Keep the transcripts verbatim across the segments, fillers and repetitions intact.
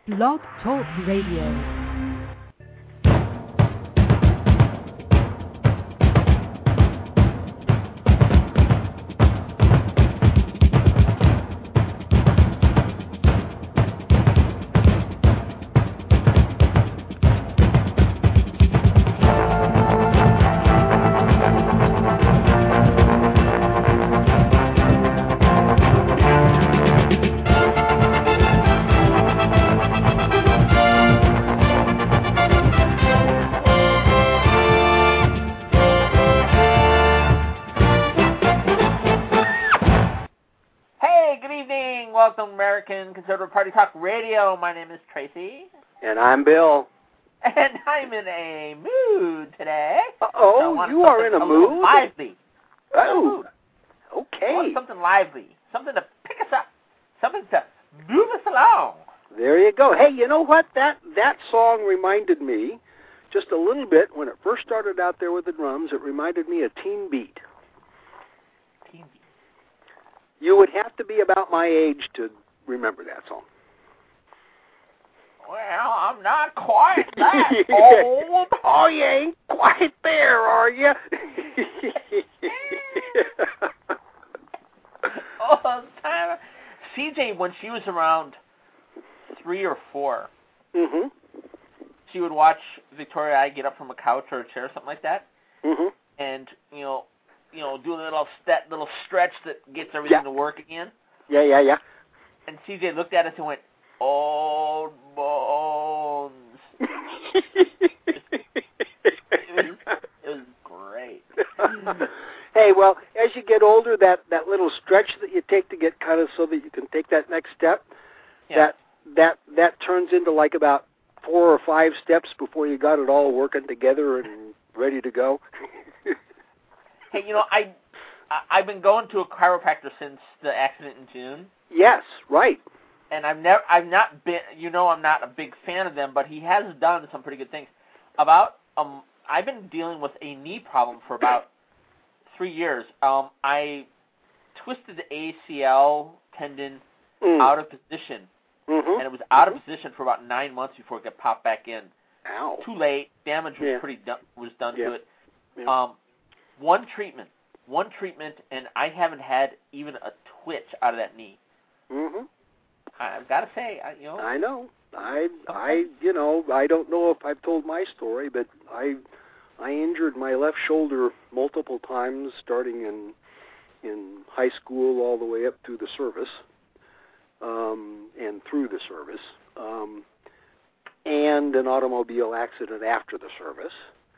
Blog Talk Radio. Conservative Party Talk Radio. My name is Tracy. And I'm Bill. And I'm in a mood today. Uh-oh, so you are in a, a mood? lively. Oh, mood. okay. I want something lively. Something to pick us up. Something to move us along. There you go. Hey, you know what? That that song reminded me just a little bit, when it first started out there with the drums, it reminded me of Teen Beat. Teen Beat. You would have to be about my age to remember that song. Well, I'm not quite that old. Oh, you ain't quite there, are you? Oh, time. C J, when she was around three or four, mm-hmm. she would watch Victoria and I get up from a couch or a chair or something like that, mm-hmm. and you know, you know, do a little st- little stretch that gets everything yeah. to work again. Yeah, yeah, yeah. And C J looked at us and went, "Old bones." it, was, it was great. Hey, well, as you get older, that, that little stretch that you take to get kind of so that you can take that next step, yeah. that that that turns into like about four or five steps before you got it all working together and ready to go. Hey, you know, I I've been going to a chiropractor since the accident in June. Yes, right. And I've never, I've not been, you know, I'm not a big fan of them, but he has done some pretty good things. About, um, I've been dealing with a knee problem for about three years. Um, I twisted the A C L tendon mm. out of position, mm-hmm. and it was out mm-hmm. of position for about nine months before it got popped back in. Ow. Too late. Damage was yeah. pretty done, was done yeah. to it. Yeah. Um, one treatment, one treatment, and I haven't had even a twitch out of that knee. Mm-hmm. I've got to say, I, you know. I know. I, I, you know, I don't know if I've told my story, but I, I injured my left shoulder multiple times, starting in, in high school all the way up through the service, um, and through the service, um, and an automobile accident after the service,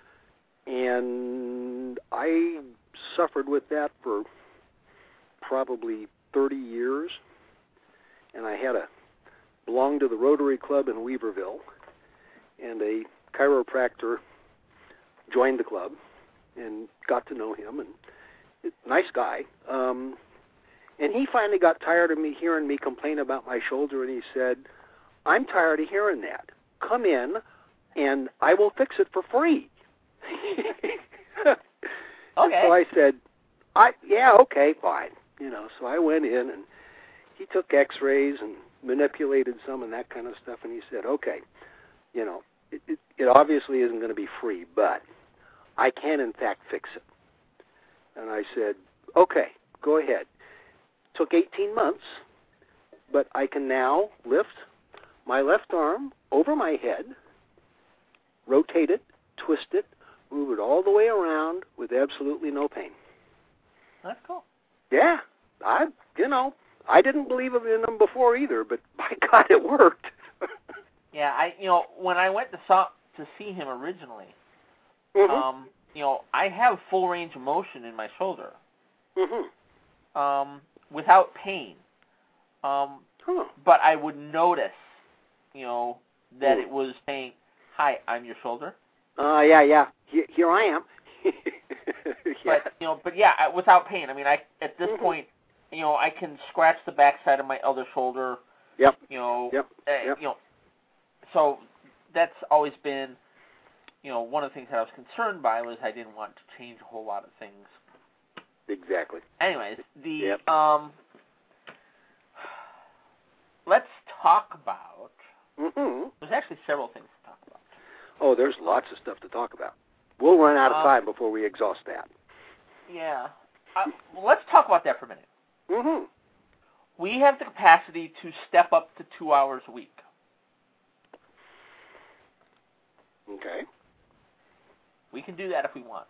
and I suffered with that for probably thirty years. And I had a belonged to the Rotary Club in Weaverville, and a chiropractor joined the club and got to know him, and nice guy. Um, and he finally got tired of me hearing me complain about my shoulder, and he said, "I'm tired of hearing that. Come in, and I will fix it for free." Okay. And so I said, "I yeah, okay, fine." You know, so I went in and he took x-rays and manipulated some and that kind of stuff, and he said, okay, you know, it, it, it obviously isn't going to be free, but I can, in fact, fix it. And I said, okay, go ahead. Took eighteen months, but I can now lift my left arm over my head, rotate it, twist it, move it all the way around with absolutely no pain. That's cool. Yeah, I, you know, I didn't believe in them before either, but by God, it worked. Yeah, I, you know, when I went to saw, to see him originally, mm-hmm. um, you know, I have full range of motion in my shoulder, mm-hmm. um, without pain. Um, huh. But I would notice, you know, that mm. it was saying, "Hi, I'm your shoulder." Uh, yeah, yeah. Here, here I am. yeah. But you know, but yeah, I- without pain. I mean, I at this mm-hmm. point. You know, I can scratch the backside of my other shoulder. Yep. You know. Yep. Uh, yep. You know. So that's always been, you know, one of the things that I was concerned by was I didn't want to change a whole lot of things. Exactly. Anyways, the yep. um, let's talk about Mm-hmm. There's actually several things to talk about. Oh, there's lots of stuff to talk about. We'll run out of Um, time before we exhaust that. Yeah. Uh, well, let's talk about that for a minute. Mm-hmm. We have the capacity to step up to two hours a week. Okay. We can do that if we want.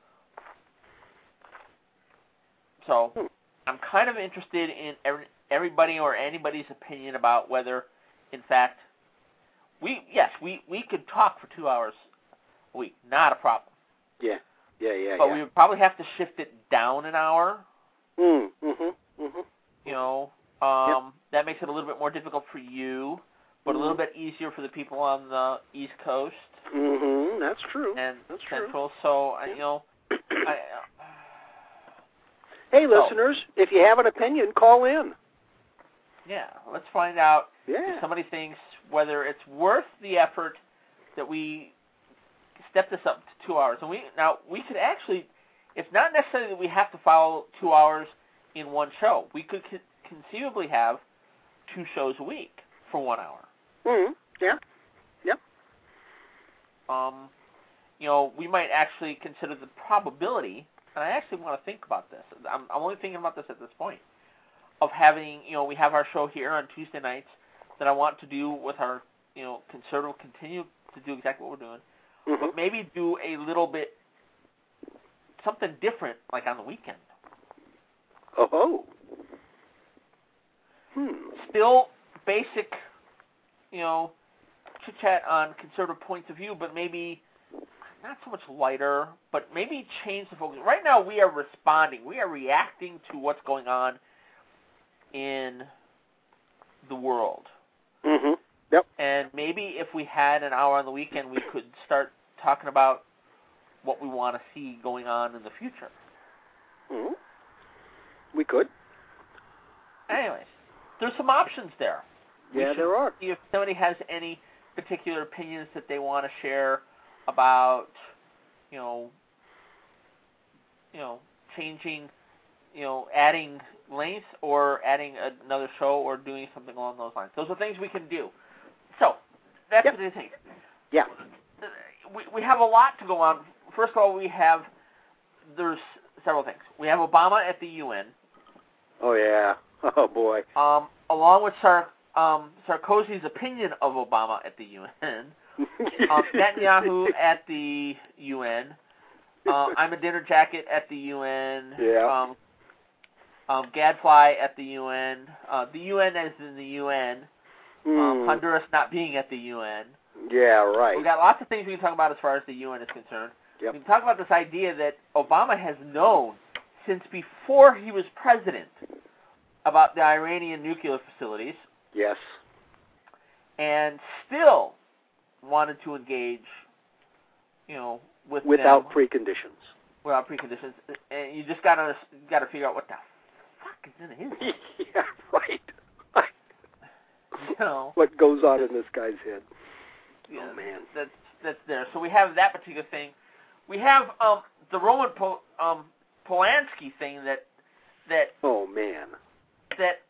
So, Hmm. I'm kind of interested in every, everybody or anybody's opinion about whether, in fact, we yes, we, we could talk for two hours a week. Not a problem. Yeah. Yeah, yeah, But yeah. we would probably have to shift it down an hour. Mm, mm-hmm, mm-hmm. You know, um, Yep. that makes it a little bit more difficult for you, but Mhm. a little bit easier for the people on the East Coast Mm-hmm. That's true. and That's true. Central. So, I Yeah. you know, I, uh, Hey, So- listeners, if you have an opinion, call in. yeah, let's find out Yeah. if somebody thinks whether it's worth the effort that we step this up to two hours. And we now we could actually, it's not necessarily that we have to follow two hours in one show. We could co- conceivably have two shows a week for one hour. Mm-hmm. Yeah. Yep. Um, you know, we might actually consider the probability, and I actually want to think about this. I'm, I'm only thinking about this at this point, of having, you know, we have our show here on Tuesday nights that I want to do with our, you know, conservative, continue to do exactly what we're doing, Mm-hmm. but maybe do a little bit, something different, like on the weekend. Oh. Hmm. Still basic, you know, chit-chat on conservative points of view, but maybe not so much lighter, but maybe change the focus. Right now we are responding. We are reacting to what's going on in the world. Mm-hmm. Yep. And maybe if we had an hour on the weekend, we could start talking about what we want to see going on in the future. Mm-hmm. We could. Anyways, there's some options there. We Yeah, should there are. see if somebody has any particular opinions that they want to share about, you know, you know, changing, you know, adding length or adding another show or doing something along those lines. Those are things we can do. So, that's Yep. what it is. Yeah. We, we have a lot to go on. First of all, we have, there's several things. We have Obama at the U N. Oh, yeah. Oh, boy. Um, along with Sar, um, Sarkozy's opinion of Obama at the U N. um, Netanyahu at the U N. Uh, I'm a dinner jacket at the U N. Yeah. Um, um, Gadfly at the U N. Uh, the U N as in the U N. Um, Mm. Honduras not being at the U N. Yeah, right. We've got lots of things we can talk about as far as the U N is concerned. Yep. We can talk about this idea that Obama has known since before he was president about the Iranian nuclear facilities Yes. and still wanted to engage, you know, with Without them preconditions. without preconditions. And you just gotta gotta figure out what the fuck is in his head. Yeah, right. You know, What goes on in this guy's head? yeah, Oh, man. that's that's there. So we have that particular thing. We have um the Roman po- um Polanski thing that that Oh, man. that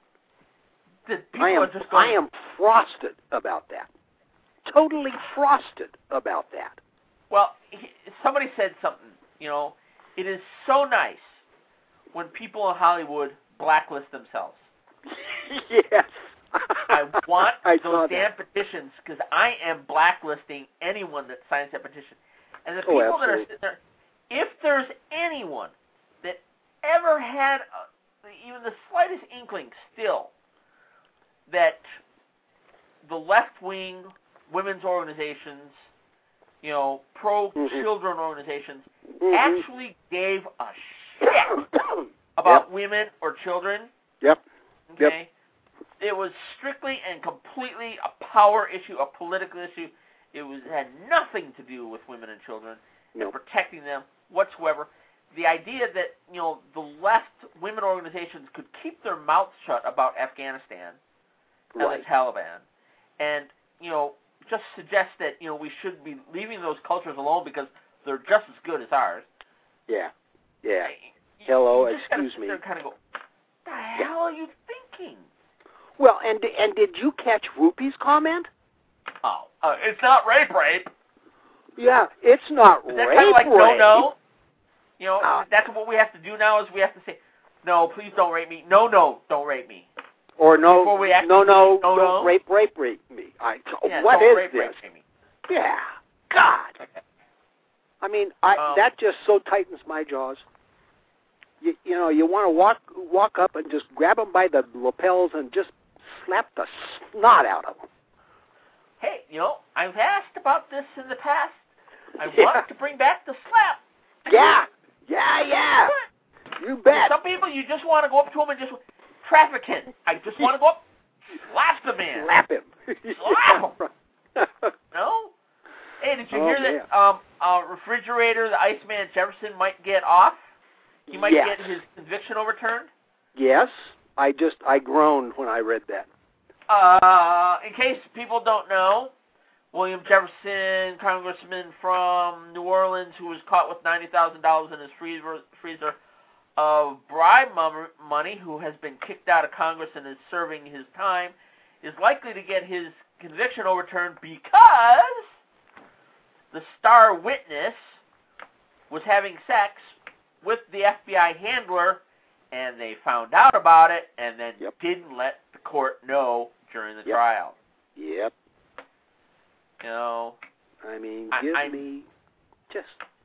that people I am, are just going. I am frosted about that. Totally frosted about that. Well, he, somebody said something. You know, it is so nice when people in Hollywood blacklist themselves. Yes. I want I saw those damn that. petitions because I am blacklisting anyone that signs that petition. And the Oh, people that are absolutely. sitting there, if there's anyone that ever had a, even the slightest inkling still that the left-wing women's organizations, you know, pro-children Mm-hmm. organizations Mhm. actually gave a shit about women or children, Yep. Yep. okay? It was strictly and completely a power issue, a political issue. It was had nothing to do with women and children and Nope. protecting them whatsoever. The idea that, you know, the left women organizations could keep their mouths shut about Afghanistan and Right. the Taliban and, you know, just suggest that, you know, we should be leaving those cultures alone because they're just as good as ours. Yeah. Yeah. You- Hello, you just gotta excuse sit me. there and kind of go, what the hell are you thinking? Well, and and did you catch Rupee's comment? Oh, uh, it's not rape, rape. Yeah, it's not Is rape, that kind of like rape. no, no? You know, Uh, that's what we have to do now is we have to say, no, please don't rape me. No, no, don't rape me. Or no, Before we no, no, no, don't no. rape, rape, rape me. I, Yeah, what don't is rape, this? rape, rape me. Yeah, God. Okay. I mean, I Um, that just so tightens my jaws. You, you know, you want to walk walk up and just grab them by the lapels and just slap the snot out of them. Hey, you know, I've asked about this in the past. I Yeah. want to bring back the slap. Yeah, yeah, yeah. You bet. Some people, you just want to go up to them and just trafficking. I just want to go up, slap the man. Slap him. Slap him. No? Hey, did you Oh, hear man. that um, uh, refrigerator, the Iceman Jefferson might get off? He might Yes. get his conviction overturned? Yes, I just I groaned when I read that. Uh, in case people don't know, William Jefferson, congressman from New Orleans, who was caught with ninety thousand dollars in his freezer, freezer of bribe money, who has been kicked out of Congress and is serving his time, is likely to get his conviction overturned because the star witness was having sex with the F B I handler, and they found out about it and then Yep. didn't let the court know during the Yep. trial. Yep. You know, I mean, I- give I- me just.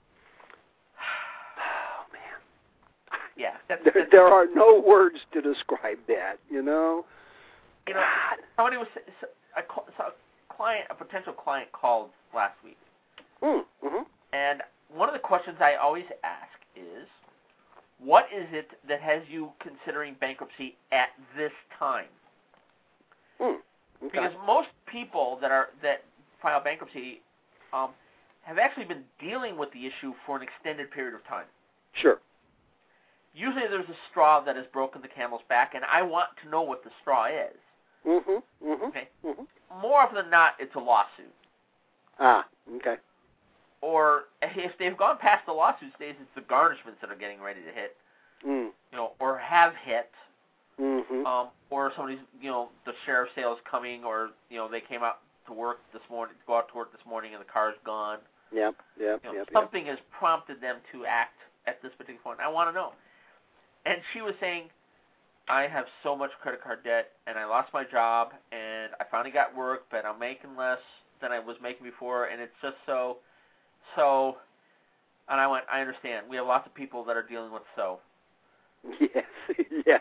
Oh man. yeah. That's, There, that's, there are no words to describe that. You know. you know, God. somebody was a, cl- so a client, a potential client called last week, Mm, mm-hmm. and one of the questions I always ask is, what is it that has you considering bankruptcy at this time? Mm, okay. Because most people that are that file bankruptcy um, have actually been dealing with the issue for an extended period of time. Sure. Usually there's a straw that has broken the camel's back, and I want to know what the straw is. Mm-hmm. Mm-hmm. Okay. Mm-hmm. More often than not, it's a lawsuit. Ah. Okay. Or if they've gone past the lawsuit stage, it's the garnishments that are getting ready to hit, Mm. you know, or have hit. Mm-hmm. Um, or somebody's, you know, the sheriff's sale's coming, or, you know, they came out to work this morning, to go out to work this morning, and the car's gone. Yep. Yep. You know, Yep. something has prompted them to act at this particular point. I want to know. And she was saying, I have so much credit card debt, and I lost my job, and I finally got work, but I'm making less than I was making before, and it's just so, so, and I went, I understand. We have lots of people that are dealing with so. Yes. Yes.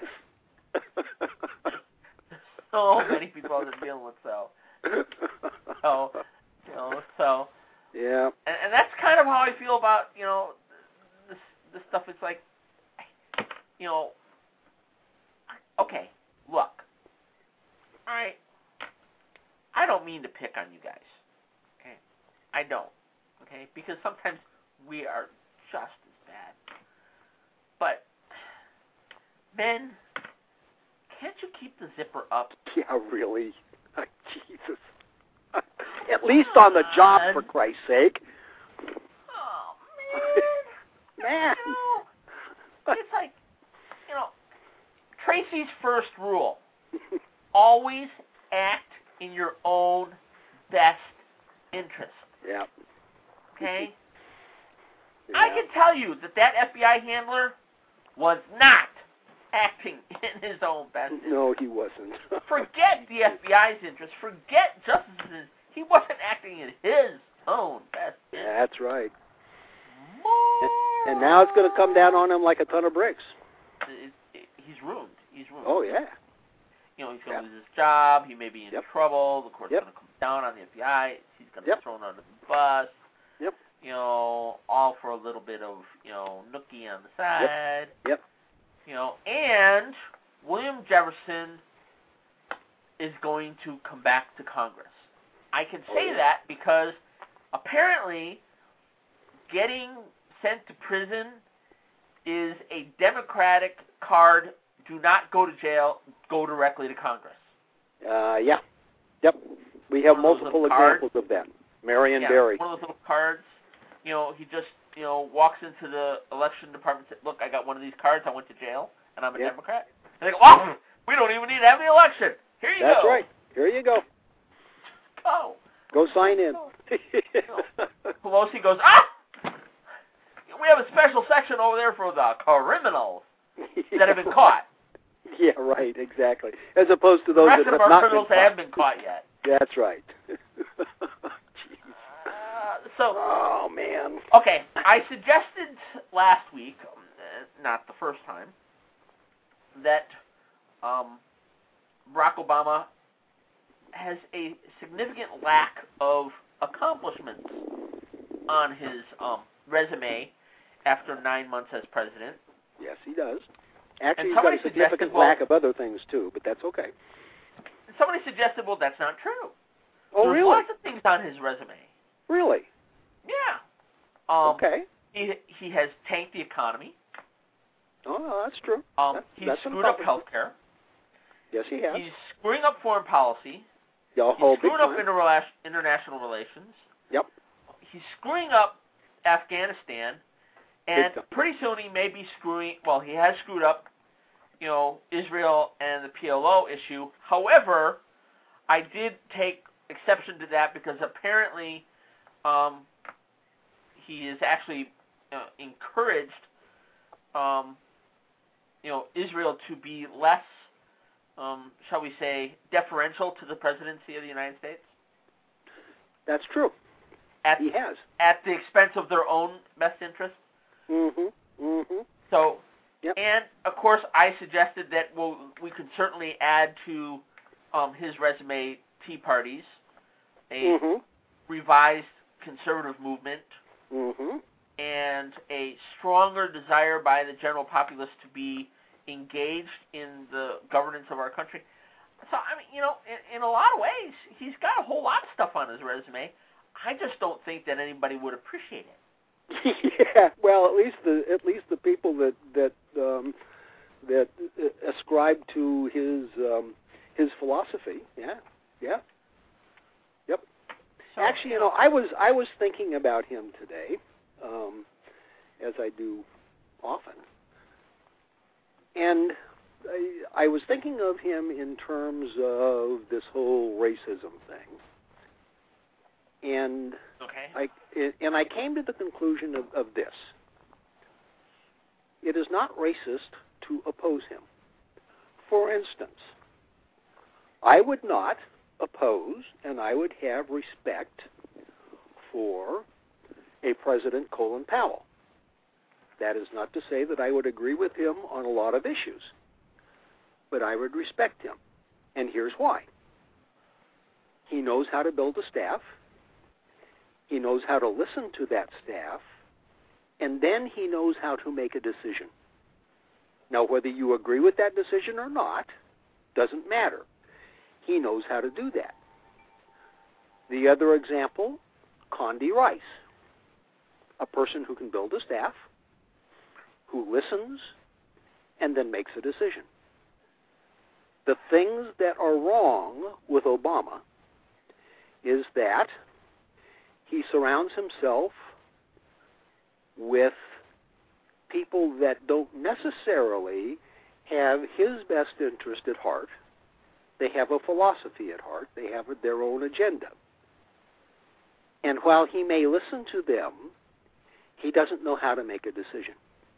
So many people that are dealing with so. So, you know, so. Yeah. And, and that's kind of how I feel about, you know, this this stuff. It's like, you know, okay, look, all right, I don't mean to pick on you guys, okay? I don't, okay? Because sometimes we are just as bad. But, men, can't you keep the zipper up? Yeah, really. Jesus. At least on the job, for Christ's sake. Oh, man. Man. You know, it's like, you know, Tracy's first rule, always act in your own best interest. Yeah. Okay? Yeah. I can tell you that that F B I handler was not acting in his own best interest. No, he wasn't. Forget the F B I's interest. Forget Justice's. He wasn't acting in his own best interest. That's right. More. And now it's going to come down on him like a ton of bricks. It, it, he's ruined. He's ruined. Oh, yeah. You know, he's going to Yep. lose his job. He may be in Yep. trouble. The court's Yep. going to come down on the F B I. He's going to Yep. be thrown under the bus. Yep. You know, all for a little bit of, you know, nookie on the side. Yep. You know, and William Jefferson is going to come back to Congress. I can say Oh, yeah. that because apparently getting sent to prison is a Democratic card. Do not go to jail. Go directly to Congress. Uh, yeah. Yep. We have One of those multiple little cards. examples of that. Marion yeah, Barry. one of those little cards. You know, he just, you know, walks into the election department and says, look, I got one of these cards. I went to jail, and I'm a Yep. Democrat. And they go, oh, we don't even need to have the election. Here you That's go. right. Here you go. Go. Go sign in. Pelosi goes, ah! We have a special section over there for the criminals that have been caught. Yeah, right, exactly. As opposed to those the rest that of have our not criminals been that caught. haven't been caught yet. That's right. uh, so, oh, man. Okay, I suggested last week, uh, not the first time, that um, Barack Obama has a significant lack of accomplishments on his um, resume after nine months as president. Yes, he does. Actually, And he's got a somebody significant suggested, lack well, of other things, too, but that's okay. Somebody suggested, well, that's not true. Oh, There's really? lots of things on his resume. Really? Yeah. Um, okay. He he has tanked the economy. Oh, no, that's true. Um, that's, he's that's screwed up health care. Yes, he has. He's screwing up foreign policy. Yeah, he's screwing up time. inter- international relations. Yep. He's screwing up Afghanistan. And pretty soon he may be screwing, well, he has screwed up, you know, Israel and the P L O issue. However, I did take exception to that because apparently um, he is actually uh, encouraged, um, you know, Israel to be less, um, shall we say, deferential to the presidency of the United States. That's true. At, he has. At the expense of their own best interests. Mm-hmm. Mm-hmm. So, yep. And, of course, I suggested that well, we could certainly add to um, his resume Tea Parties, a mm-hmm. revised conservative movement, mm-hmm. and a stronger desire by the general populace to be engaged in the governance of our country. So, I mean, you know, in, in a lot of ways, he's got a whole lot of stuff on his resume. I just don't think that anybody would appreciate it. Yeah, well, at least the at least the people that that um, that ascribe to his um, his philosophy. Yeah, yeah, yep. So, Actually, you know, I was I was thinking about him today, um, as I do often, and I, I was thinking of him in terms of this whole racism thing. And okay. I and I came to the conclusion of, of this. It is not racist to oppose him. For instance, I would not oppose and I would have respect for a President Colin Powell. That is not to say that I would agree with him on a lot of issues, but I would respect him. And here's why. He knows how to build a staff. He knows how to listen to that staff, and then he knows how to make a decision. Now, whether you agree with that decision or not doesn't matter. He knows how to do that. The other example, Condi Rice, a person who can build a staff, who listens, and then makes a decision. The things that are wrong with Obama is that he surrounds himself with people that don't necessarily have his best interest at heart. They have a philosophy at heart. They have their own agenda. And while he may listen to them, he doesn't know how to make a decision.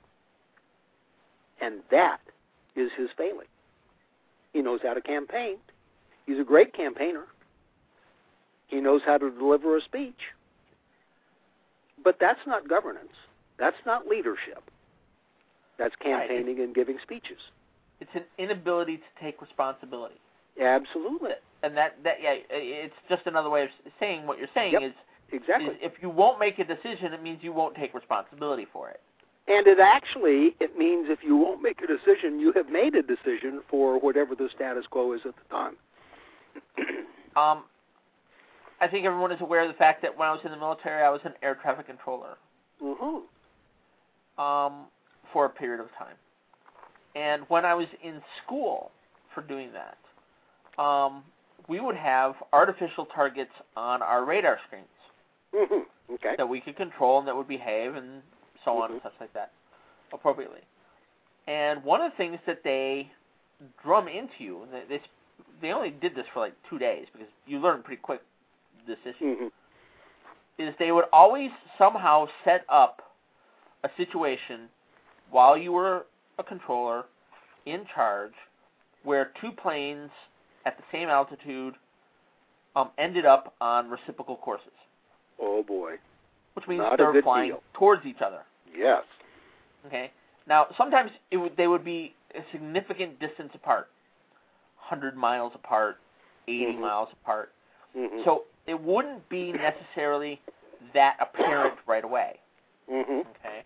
And that is his failing. He knows how to campaign. He's a great campaigner. He knows how to deliver a speech. But that's not governance. That's not leadership. That's campaigning right. and giving speeches. It's an inability to take responsibility. Absolutely. And that, that yeah, it's just another way of saying what you're saying yep, is, exactly. is if you won't make a decision, it means you won't take responsibility for it. And it actually, it means if you won't make a decision, you have made a decision for whatever the status quo is at the time. um, I think everyone is aware of the fact that when I was in the military, I was an air traffic controller mm-hmm. um, for a period of time. And when I was in school for doing that, um, we would have artificial targets on our radar screens mm-hmm. okay. that we could control and that would behave and so on mm-hmm. and such like that appropriately. And one of the things that they drum into you, they, they they only did this for like two days because you learn pretty quick this issue, Mm-hmm. is they would always somehow set up a situation while you were a controller in charge where two planes at the same altitude um, ended up on reciprocal courses. Oh, boy. Which means Not a they're good flying deal. towards each other. Yes. Okay. Now, sometimes it would, they would be a significant distance apart, one hundred miles apart, eighty Mhm. miles apart. Mm-hmm. So it wouldn't be necessarily that apparent right away. Mm-hmm. Okay.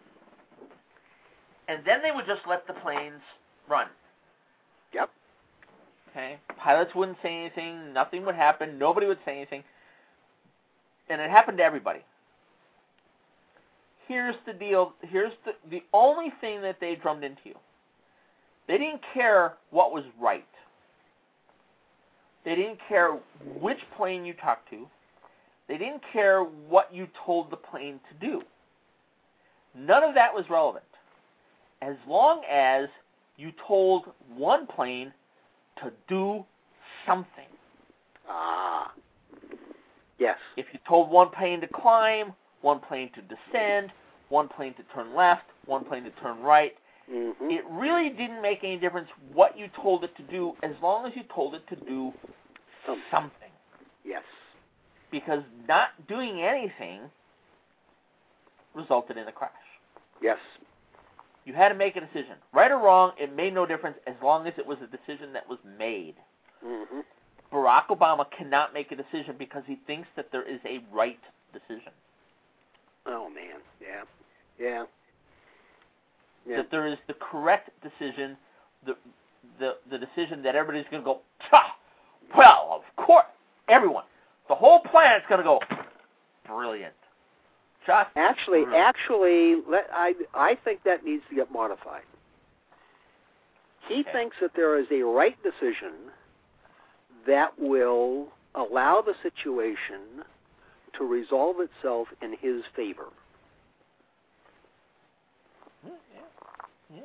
And then they would just let the planes run. Yep. Okay. Pilots wouldn't say anything. Nothing would happen. Nobody would say anything. And it happened to everybody. Here's the deal. Here's the the only thing that they drummed into you. They didn't care what was right. They didn't care which plane you talked to. They didn't care what you told the plane to do. None of that was relevant. As long as you told one plane to do something. Ah. Yes. If you told one plane to climb, one plane to descend, one plane to turn left, one plane to turn right, Mm-hmm. it really didn't make any difference what you told it to do as long as you told it to do Something. something. Yes. Because not doing anything resulted in a crash. Yes. You had to make a decision. Right or wrong, it made no difference as long as it was a decision that was made. Mm-hmm. Barack Obama cannot make a decision because he thinks that there is a right decision. Oh, man. Yeah. Yeah. Yeah. That there is the correct decision, the the the decision that everybody's going to go, Tah! Well, of course, everyone, the whole planet's going to go, brilliant. Just Actually, brilliant. actually, let, I I think that needs to get modified. He Okay. thinks that there is a right decision that will allow the situation to resolve itself in his favor. Yeah, yeah,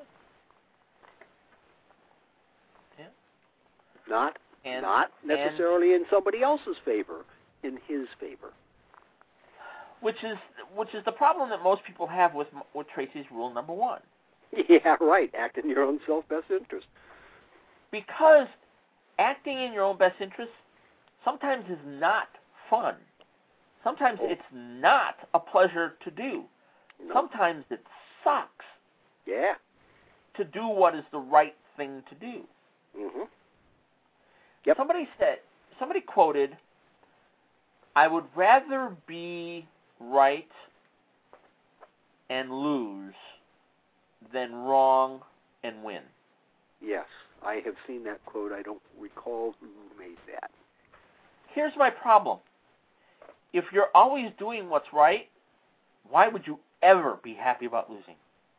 yeah. Not And, not necessarily in somebody else's favor, in his favor. Which is which is the problem that most people have with with Tracy's rule number one. Yeah, right. Act in your own self-best interest. Because acting in your own best interest sometimes is not fun. Sometimes Oh. it's not a pleasure to do. No. Sometimes it sucks Yeah. to do what is the right thing to do. Mm-hmm. Yep. Somebody said, somebody quoted, I would rather be right and lose than wrong and win. Yes, I have seen that quote. I don't recall who made that. Here's my problem. If you're always doing what's right, why would you ever be happy about losing?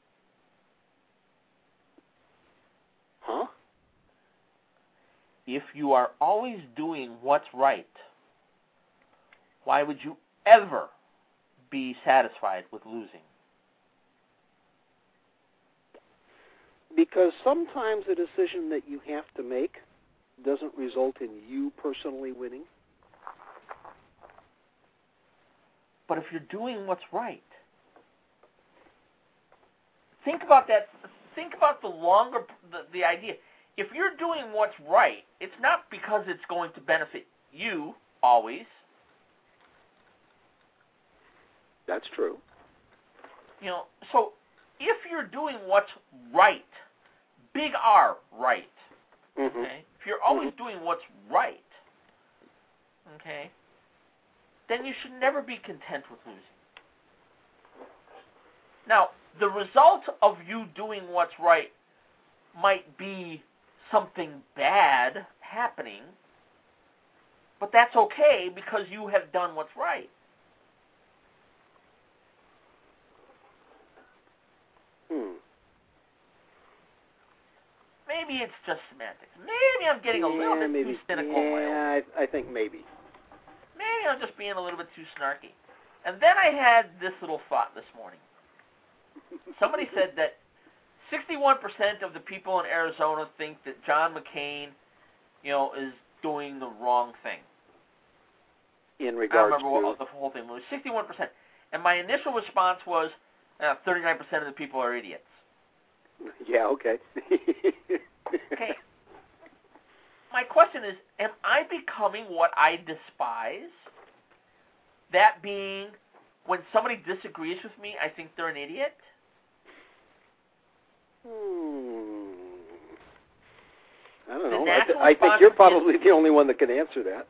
Huh? If you are always doing what's right, why would you ever be satisfied with losing? Because sometimes a decision that you have to make doesn't result in you personally winning. But if you're doing what's right, think about that. Think about the longer the, the idea. If you're doing what's right, it's not because it's going to benefit you always. That's true. You know, so if you're doing what's right, big R, right, Mm-hmm. okay? If you're always Mhm. doing what's right, okay, then you should never be content with losing. Now, the result of you doing what's right might be something bad happening, but that's okay because you have done what's right. Hmm. Maybe it's just semantics. Maybe I'm getting a little Yeah, bit maybe. too cynical. in my own Yeah, I, I think maybe. Maybe I'm just being a little bit too snarky. And then I had this little thought this morning. Somebody said that sixty-one percent of the people in Arizona think that John McCain, you know, is doing the wrong thing. in I regards don't remember to what the whole thing was. sixty-one percent. And my initial response was uh, thirty-nine percent of the people are idiots. yeah, okay. Okay. My question is, am I becoming what I despise? That being, when somebody disagrees with me, I think they're an idiot? Hmm. I don't The know. I, natural th- I think response you're is- probably the only one that can answer that.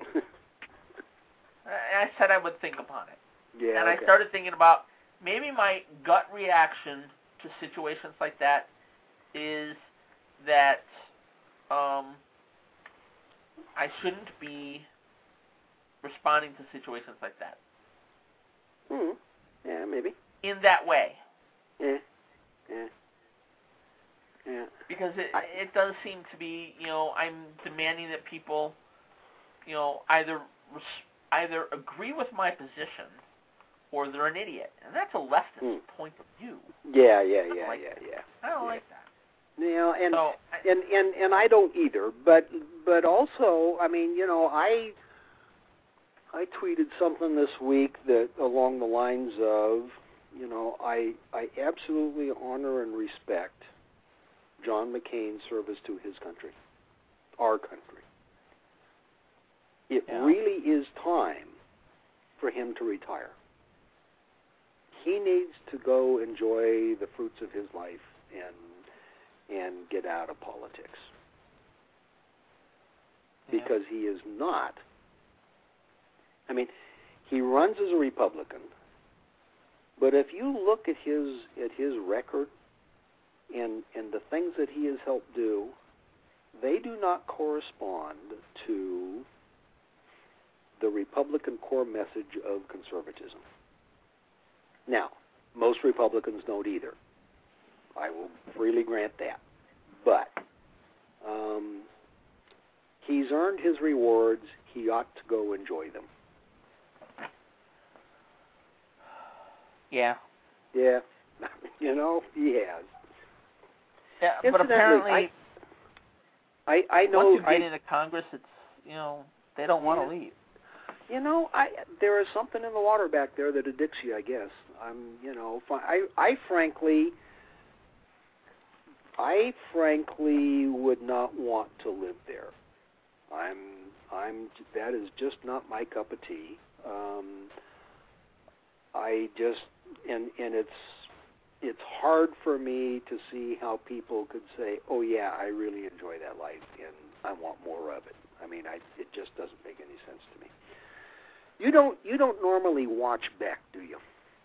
I said I would think upon it. yeah. And okay. I started thinking about maybe my gut reaction to situations like that is that um, I shouldn't be responding to situations like that. Hmm. Yeah, maybe. In that way. Yeah. Yeah. Yeah. Because it I, it does seem to be, you know, I'm demanding that people, you know, either res- either agree with my position or they're an idiot. And that's a leftist hmm. point of view. Yeah, yeah, I don't yeah, like yeah, that. yeah. I don't yeah. like that. You know, and, So, I, and and and I don't either. But but also, I mean, you know, I I tweeted something this week that along the lines of, you know, I I absolutely honor and respect John McCain's service to his country, our country. It Yeah. really is time for him to retire. He needs to go enjoy the fruits of his life and and get out of politics. Yeah. Because he is not. I mean, he runs as a Republican, but if you look at his at his record and and the things that he has helped do, they do not correspond to the Republican core message of conservatism. Now, most Republicans don't either. I will freely grant that. But um, he's earned his rewards. He ought to go enjoy them. yeah. Yeah, you know, he has. Yeah, but Incidentally, apparently, I, I know. once you get I, into Congress, it's, you know, they don't want Yeah. to leave. You know, I there is something in the water back there that addicts you, I guess. I'm, you know, I, I frankly, I frankly would not want to live there. I'm, I'm, that is just not my cup of tea. Um, I just, and and it's, it's hard for me to see how people could say, oh yeah, I really enjoy that life and I want more of it. I mean, I, it just doesn't make any sense to me. You don't you don't normally watch Beck, do you?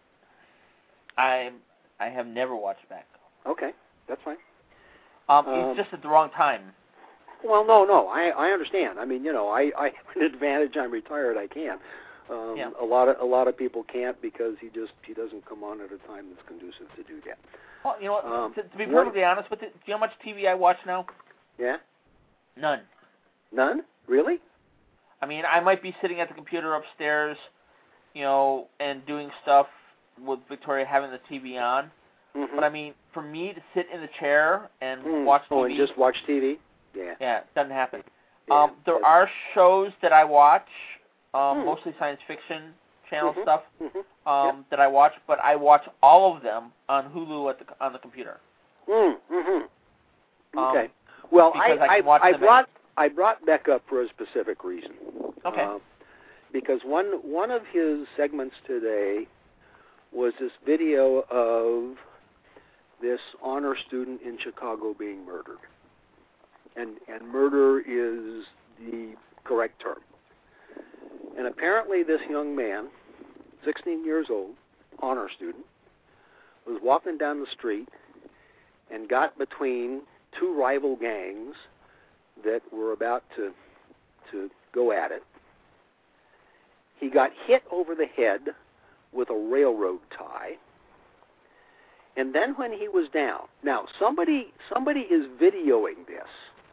I I have never watched Beck. Okay, that's fine. Um, Um, it's just at the wrong time. Well, no, no, I I understand. I mean, you know, I, I have an advantage. I'm retired. I can. Um, Yeah. A lot of a lot of people can't because he just he doesn't come on at a time that's conducive to do that. Well, you know what? Um, to, to be what- perfectly honest with you, do you know how much T V I watch now? Yeah. None. None? Really? I mean, I might be sitting at the computer upstairs, you know, and doing stuff with Victoria having the T V on. Mm-hmm. But I mean, for me to sit in the chair and Mm. watch T V, Oh, and just watch T V? Yeah. yeah, it doesn't happen. Yeah, um, there that's- are shows that I watch, um, Hmm. mostly science fiction channel Mhm. stuff, Mm-hmm. um, that I watch, but I watch all of them on Hulu at the on the computer. Mm, mm-hmm. Um, Okay. Well, I because I I, can watch I them brought I brought Beck up for a specific reason. Okay. Uh, because one one of his segments today was this video of this honor student in Chicago being murdered, and and murder is the correct term. And apparently, this young man, sixteen years old, honor student, was walking down the street and got between two rival gangs that were about to to go at it. He got hit over the head with a railroad tie. And then when he was down, now somebody somebody is videoing this.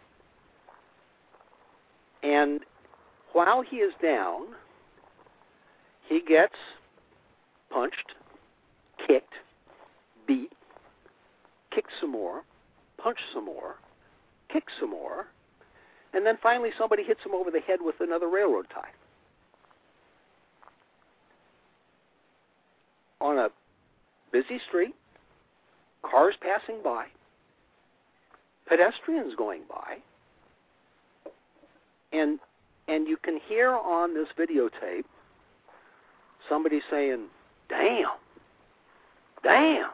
And while he is down, he gets punched, kicked, beat, kicked some more, punched some more, kicked some more, and then finally somebody hits him over the head with another railroad tie. on a busy street, cars passing by, pedestrians going by, and and you can hear on this videotape somebody saying, damn, damn,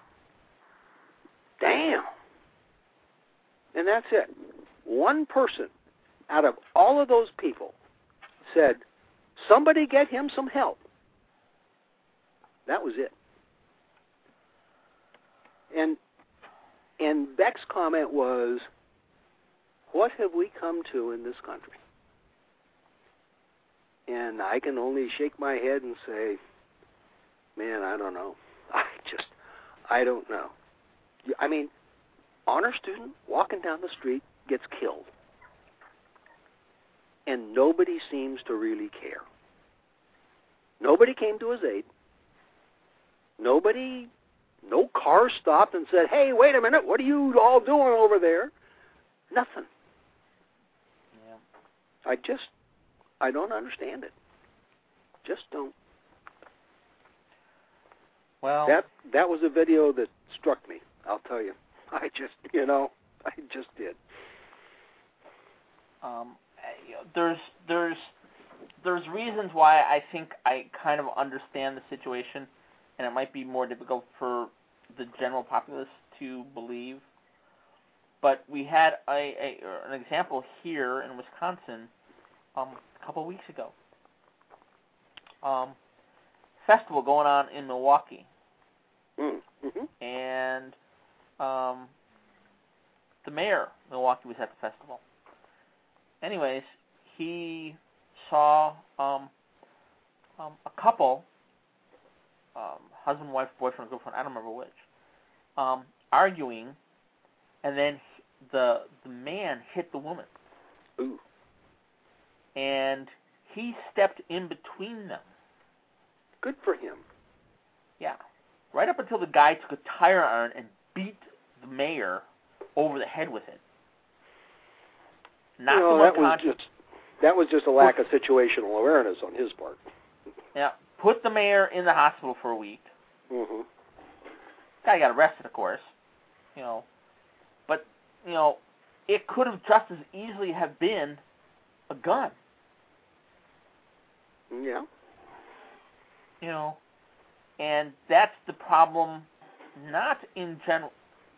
damn. And that's it. One person out of all of those people said, somebody get him some help. That was it. And and Beck's comment was, what have we come to in this country? And I can only shake my head and say, man, I don't know. I just, I don't know. I mean, honor student walking down the street gets killed. And nobody seems to really care. Nobody came to his aid. Nobody, no car stopped and said, hey, wait a minute, what are you all doing over there? Nothing. Yeah. I just, I don't understand it. Just don't. Well, that that was a video that struck me, I'll tell you. I just, you know, I just did. Um, there's there's there's reasons why I think I kind of understand the situation, and it might be more difficult for the general populace to believe. But we had a, a an example here in Wisconsin um, a couple of weeks ago. Um, festival going on in Milwaukee, mm-hmm. and um, the mayor of Milwaukee was at the festival. Anyways, he saw um, um, a couple, um, husband, wife, boyfriend, girlfriend, I don't remember which, um, arguing, and then the the man hit the woman. Ooh. And he stepped in between them. Good for him. Yeah. Right up until the guy took a tire iron and beat the mayor over the head with it. Knocked you know, him that unconscious. was just that was just a lack of situational awareness on his part. Yeah. Put the mayor in the hospital for a week. Mm-hmm. Guy got arrested, of course. You know. But, you know, it could have just as easily have been a gun. Yeah. You know, and that's the problem, not in general.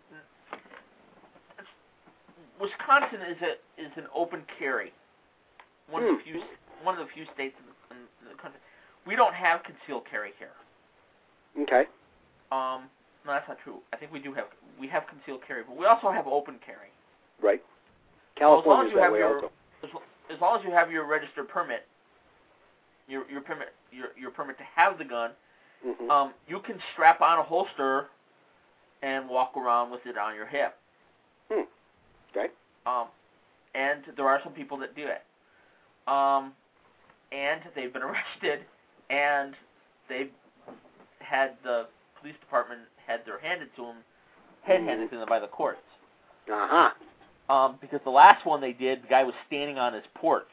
Wisconsin is a is an open carry. One mm. of the few one of the few states in the, in the country. We don't have concealed carry here. Okay. Um, no, that's not true. I think we do have we have concealed carry, but we also have open carry. Right. California's so that way your, also. As, as long as you have your registered permit, your your permit your your permit to have the gun, mm-hmm. um, you can strap on a holster and walk around with it on your hip. Hmm. Okay. Um, and there are some people that do it. Um, and they've been arrested, and they've had the police department had their handed to them, head mm-hmm. handed to them by the courts. Uh-huh. Um, because the last one they did, the guy was standing on his porch,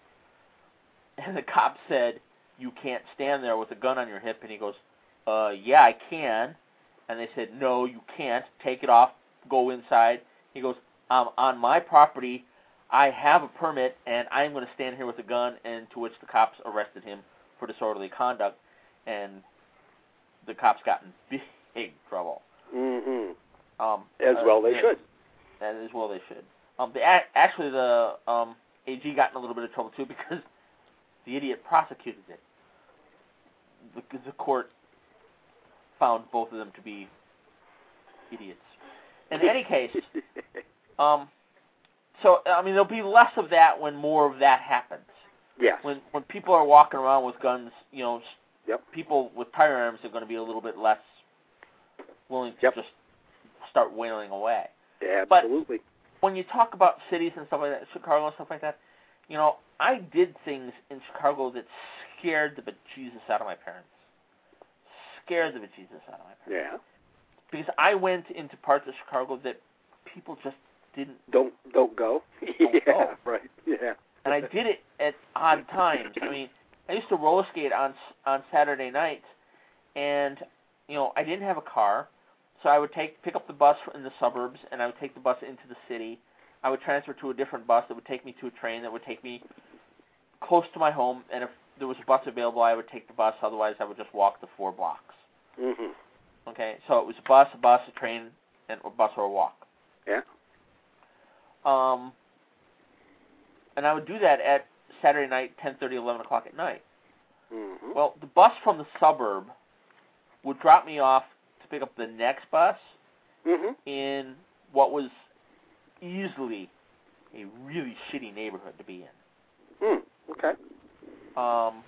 and the cop said, "You can't stand there with a gun on your hip," and he goes, uh, yeah, I can. And they said, no, you can't. Take it off. Go inside. He goes, um, on my property, I have a permit, and I'm going to stand here with a gun, and to which the cops arrested him for disorderly conduct, and the cops got in big trouble. Mm-hmm. Um, as well uh, they yeah, should. As well they should. Um, the, actually, the um, A G got in a little bit of trouble, too, because the idiot prosecuted it. Because the court found both of them to be idiots. In any case, um, so, I mean, there'll be less of that when more of that happens. Yes. When when people are walking around with guns, you know, yep. people with tire arms are going to be a little bit less willing to yep. just start wailing away. Yeah, absolutely. But when you talk about cities and stuff like that, Chicago and stuff like that, you know, I did things in Chicago that scared the bejesus out of my parents. Scared the bejesus out of my parents. Yeah. Because I went into parts of Chicago that people just didn't don't don't go. Don't yeah, go. right. Yeah. And I did it at odd times. I mean, I used to roller skate on on Saturday nights, and you know, I didn't have a car, so I would take pick up the bus in the suburbs, and I would take the bus into the city. I would transfer to a different bus that would take me to a train that would take me close to my home, and if there was a bus available, I would take the bus. Otherwise, I would just walk the four blocks. Mhm. Okay, so it was a bus, a bus, a train, and a bus or a walk. Yeah. Um, and I would do that at Saturday night, ten thirty, eleven o'clock at night. Mhm. Well, the bus from the suburb would drop me off to pick up the next bus Mhm. in what was easily a really shitty neighborhood to be in. Mm. Okay. Um,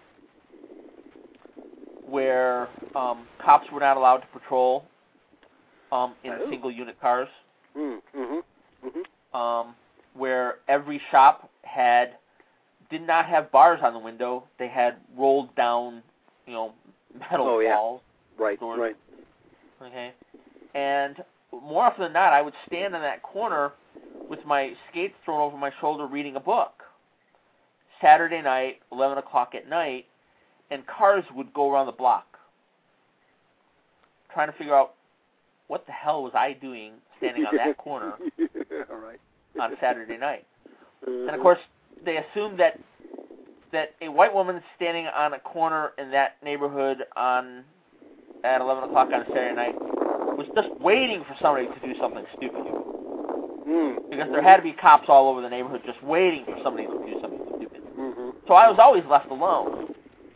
where um, cops were not allowed to patrol um, in Oh. single unit cars. Mm. Mhm. Mhm. Um, where every shop had did not have bars on the window. They had rolled down, you know, metal Oh, yeah. walls. Right. Doors. Right. Okay, and more often than not, I would stand in that corner with my skates thrown over my shoulder, reading a book. Saturday night, eleven o'clock at night, and cars would go around the block, trying to figure out what the hell was I doing standing on that corner All right. on Saturday night. Mhm. And of course, they assumed that that a white woman standing on a corner in that neighborhood on at eleven o'clock on a Saturday night was just waiting for somebody to do something stupid. Mm. Because there had to be cops all over the neighborhood just waiting for somebody to do something stupid. Mhm. So I was always left alone.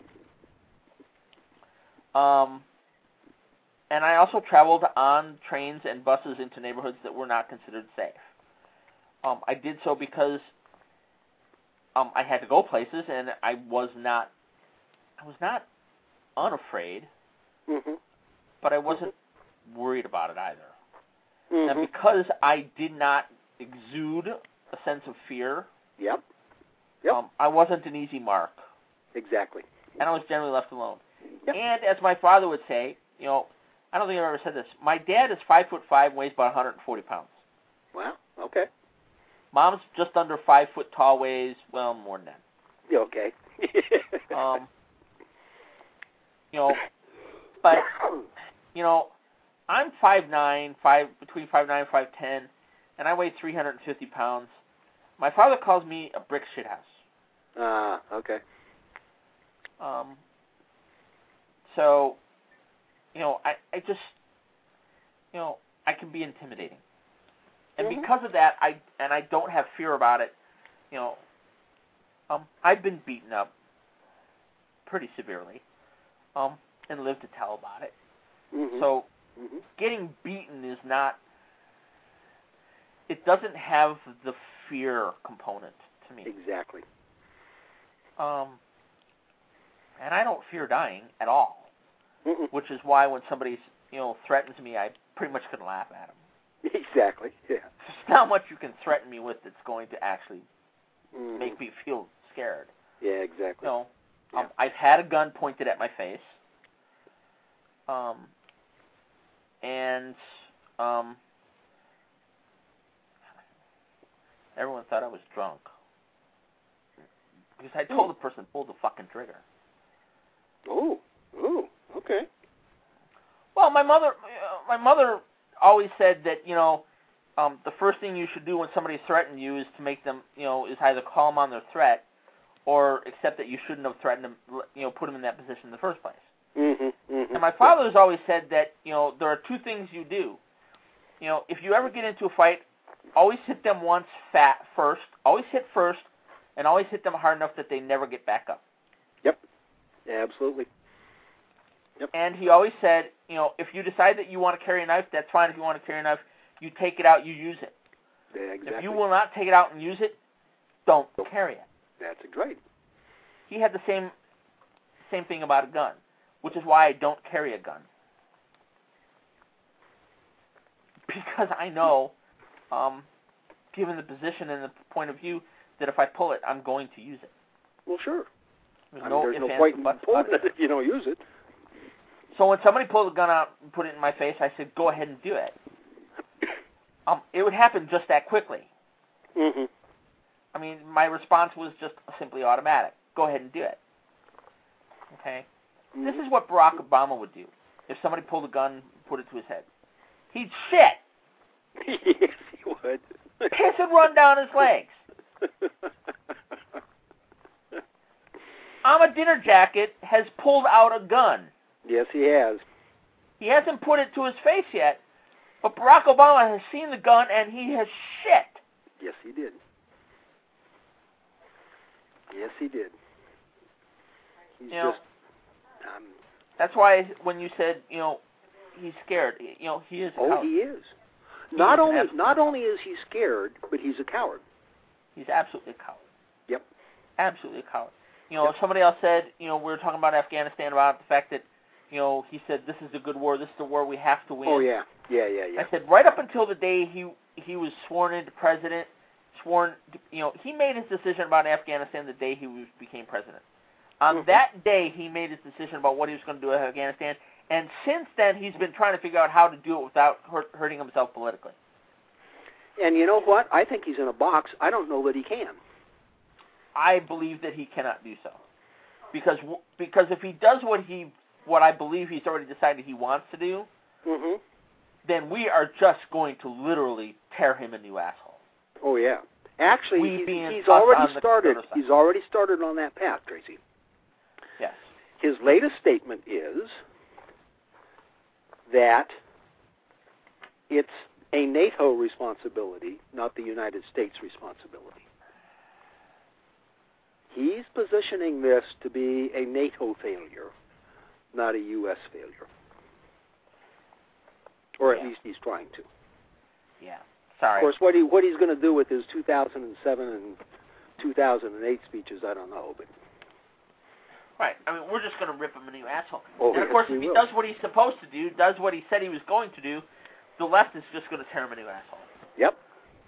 Um, and I also traveled on trains and buses into neighborhoods that were not considered safe. Um, I did so because um, I had to go places, and I was not, I was not unafraid, Mhm. but I wasn't worried about it either. Mhm. And because I did not exude a sense of fear, Yep. Yep. um, I wasn't an easy mark, Exactly. and I was generally left alone. Yep. And as my father would say, you know, I don't think I've ever said this. My dad is five foot five, weighs about one hundred forty pounds. Wow. Okay. Mom's just under five foot tall, weighs well more than that. Yeah, okay. Um, you know, but you know, I'm five nine, five between five nine and five ten, and I weigh three hundred fifty pounds. My father calls me a brick shit house. Ah, okay. Um, so, you know, I, I just, you know, I can be intimidating. And Mhm. because of that, I and I don't have fear about it, you know, um, I've been beaten up pretty severely, um, and lived to tell about it. Mhm. So, Mhm. getting beaten is not, it doesn't have the fear component to me. Exactly. Um, and I don't fear dying at all, Mm-mm. which is why when somebody, you know, threatens me, I pretty much can laugh at them. Exactly. Yeah. There's not much you can threaten me with that's going to actually Mhm. make me feel scared. Yeah, exactly. You know, Yeah. um, I've had a gun pointed at my face, um, and um, everyone thought I was drunk because I told the person to pull the fucking trigger. Oh. Oh. Okay. Well, my mother, uh, my mother always said that, you know, um, the first thing you should do when somebody threatens you is to make them, you know, is either call them on their threat or accept that you shouldn't have threatened them, you know, put them in that position in the first place. Mhm. Mhm. And my father's always said that, you know, there are two things you do. You know, if you ever get into a fight, always hit them once fat first, always hit first, and always hit them hard enough that they never get back up. Yep. Yeah, absolutely. Yep. And he always said, you know, if you decide that you want to carry a knife, that's fine. If you want to carry a knife, you take it out, you use it. Yeah, exactly. If you will not take it out and use it, don't carry it. That's great. He had the same same thing about a gun, which is why I don't carry a gun. Because I know, um, given the position and the point of view, that if I pull it, I'm going to use it. Well, sure. There's I mean, no there's ifs, no ands, point or in buts pulling about it if you don't use it. So when somebody pulled a gun out and put it in my face, I said, go ahead and do it. Um, it would happen just that quickly. Mhm. I mean, my response was just simply automatic. Go ahead and do it. Okay? Mhm. This is what Barack Obama would do. if somebody pulled a gun, put it to his head. He'd shit. Yes, he would. Piss would run down his legs. I'm a dinner jacket has pulled out a gun. Yes, he has. He hasn't put it to his face yet, but Barack Obama has seen the gun and he has shit. Yes, he did. Yes, he did. He's you know, just. Um, that's why when you said, you know, he's scared. You know, he is. A oh, coward. he is. He Not is only absolute- not only is he scared, but he's a coward. He's absolutely a coward. Yep. Absolutely a coward. You know, Yep. somebody else said, you know, we were talking about Afghanistan, about the fact that, you know, he said, this is a good war, this is the war we have to win. Oh, yeah. Yeah, yeah, yeah. I said, right up until the day he he was sworn into president, sworn, to, you know, he made his decision about Afghanistan the day he was, became president. On Mm-hmm. that day, he made his decision about what he was going to do in Afghanistan, and since then, he's been trying to figure out how to do it without hurt, hurting himself politically. And you know what? I think he's in a box. I don't know that he can. I believe that he cannot do so, because because if he does what he what I believe he's already decided he wants to do, Mm-hmm. then we are just going to literally tear him a new asshole. Oh, yeah. Actually, We he's, being he's us on already the started. other side. He's already started on that path, Tracy. Yes. His latest statement is that it's a NATO responsibility, not the United States responsibility. He's positioning this to be a NATO failure, not a U S failure. Or at Yeah. least he's trying to. Yeah. Sorry. Of course, what he what he's going to do with his two thousand seven and two thousand eight speeches, I don't know. But Right. I mean, we're just going to rip him a new asshole. Oh, and of yes, course, we if he will. does what he's supposed to do, does what he said he was going to do, the left is just going to tear him a new asshole. Yep.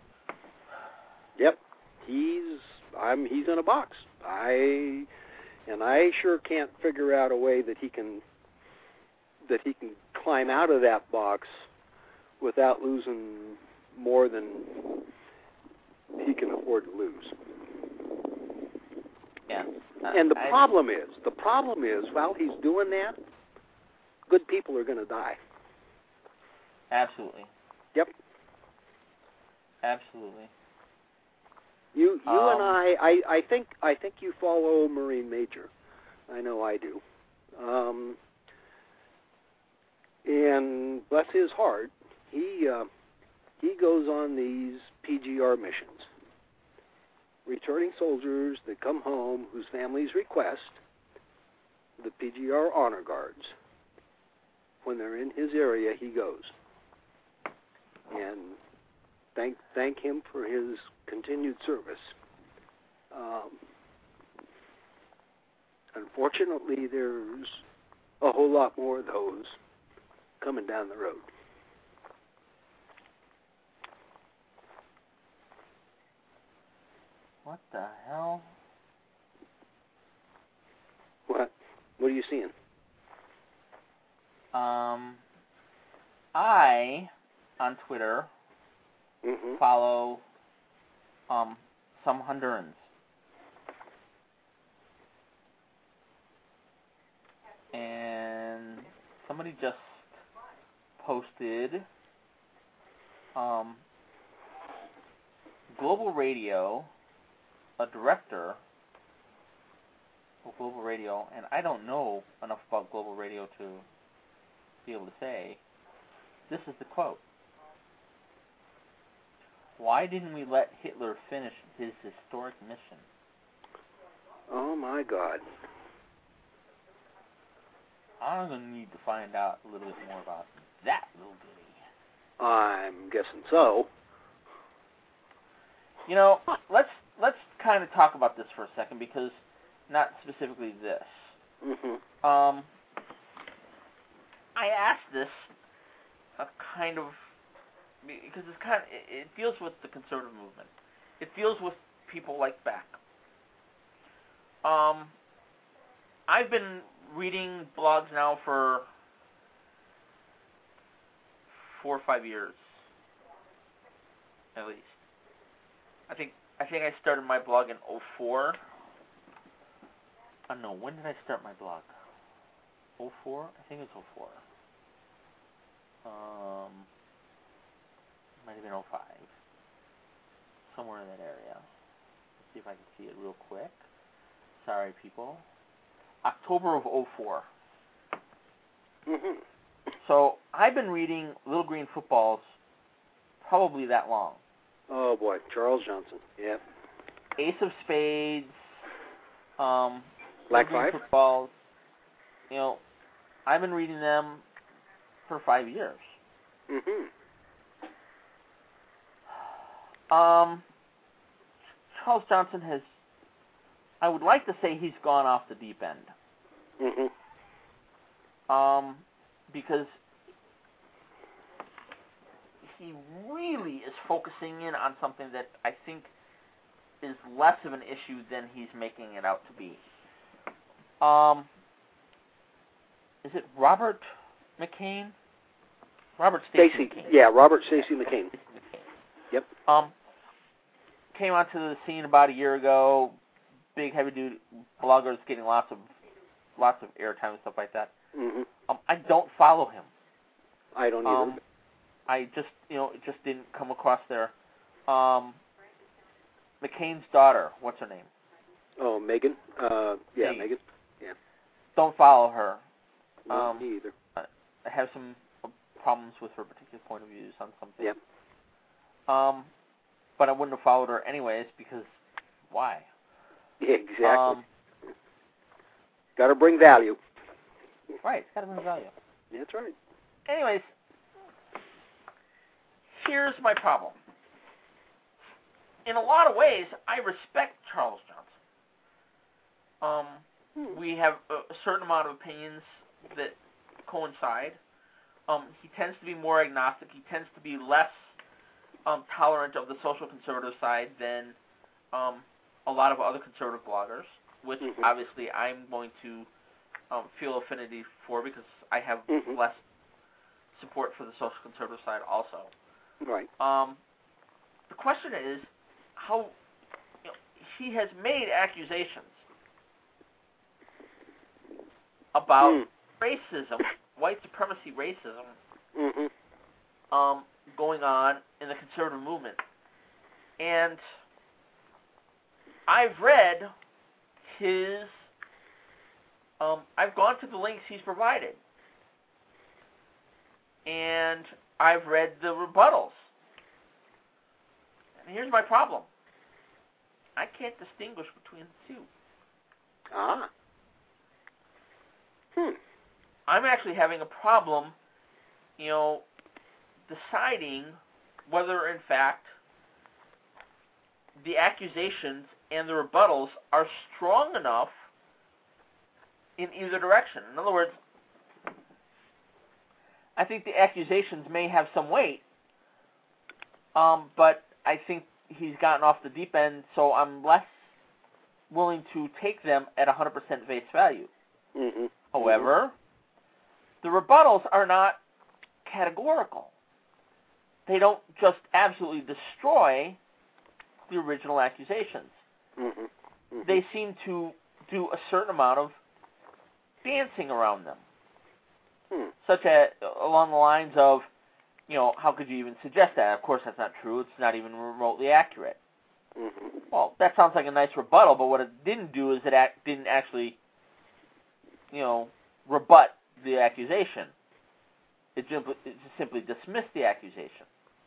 Yep. He's I'm he's in a box. I and I sure can't figure out a way that he can that he can climb out of that box without losing more than he can afford to lose. Yeah. Uh, And the I- problem is, the problem is, while he's doing that, good people are going to die. Absolutely. Yep. Absolutely. You, you Um, and I, I, I think, I think you follow Marine Major. I know I do. Um, and bless his heart, he, uh, he goes on these P G R missions, returning soldiers that come home whose families request the P G R honor guards. When they're in his area, he goes. And thank thank him for his continued service. Um, unfortunately, there's a whole lot more of those coming down the road. What the hell? What? What are you seeing? Um, I, on Twitter, Mm-hmm. follow um, some Hondurans. And somebody just posted um, Global Radio, a director of Global Radio, and I don't know enough about Global Radio to be able to say, this is the quote. Why didn't we let Hitler finish his historic mission? Oh, my God. I'm going to need to find out a little bit more about that little goodie. I'm guessing so. You know, let's let's kind of talk about this for a second, because not specifically this. Mm-hmm. Um, I asked this a kind of because it's kind of, it, it deals with the conservative movement. It deals with people like Beck. Um, I've been reading blogs now for four or five years, at least. I think I think I started my blog in oh four. I don't know, when did I start my blog? oh four? I think it was oh four. Um, might have been oh five. Somewhere in that area. Let's see if I can see it real quick. Sorry, people. October of oh four. Mm-hmm. So I've been reading Little Green Footballs probably that long. Oh, boy. Charles Johnson. Yeah. Ace of Spades. Um, Black Little Green Five? Footballs. You know, I've been reading them for five years. Mm-hmm. Um, Charles Johnson has, I would like to say he's gone off the deep end. Mm-hmm. Um, because he really is focusing in on something that I think is less of an issue than he's making it out to be. Um, is it Robert McCain? Robert Stacey Stacey. McCain. Yeah, Robert Stacey McCain. Yep. Um, came onto the scene about a year ago. Big, heavy-duty bloggers getting lots of lots of airtime and stuff like that. Mm-hmm. Um, I don't follow him. I don't either. Um, I just, you know, it just didn't come across there. Um, McCain's daughter, what's her name? Oh, Megan. Uh, yeah, Megan. Megan. Yeah. Don't follow her. No, Um, me either. I have some problems with her particular point of views on something. Yep. Um, but I wouldn't have followed her anyways because why? Yeah, exactly. Um, Got to bring value. right, it's got to bring value. That's right. Anyways, here's my problem. In a lot of ways, I respect Charles Johnson. Um, Hmm. we have a certain amount of opinions that coincide. Um, he tends to be more agnostic. He tends to be less um, tolerant of the social conservative side than um, a lot of other conservative bloggers, which Mhm. obviously I'm going to um, feel affinity for because I have Mhm. less support for the social conservative side also. Right. Um, the question is how you know, he has made accusations about Mm. racism, white supremacy racism, Mm-hmm. um, going on in the conservative movement. And I've read his, um, I've gone to the links he's provided. And I've read the rebuttals. And here's my problem. I can't distinguish between the two. Ah. Hmm. I'm actually having a problem, you know, deciding whether, in fact, the accusations and the rebuttals are strong enough in either direction. In other words, I think the accusations may have some weight, um, but I think he's gotten off the deep end, so I'm less willing to take them at one hundred percent face value. Mm-hmm. However, the rebuttals are not categorical. They don't just absolutely destroy the original accusations. Mm-hmm. Mm-hmm. They seem to do a certain amount of dancing around them, Hmm. such as along the lines of, you know, how could you even suggest that? Of course, that's not true. It's not even remotely accurate. Mm-hmm. Well, that sounds like a nice rebuttal, but what it didn't do is it act, didn't actually, you know, rebut the accusation. It simply, it just simply dismissed the accusation.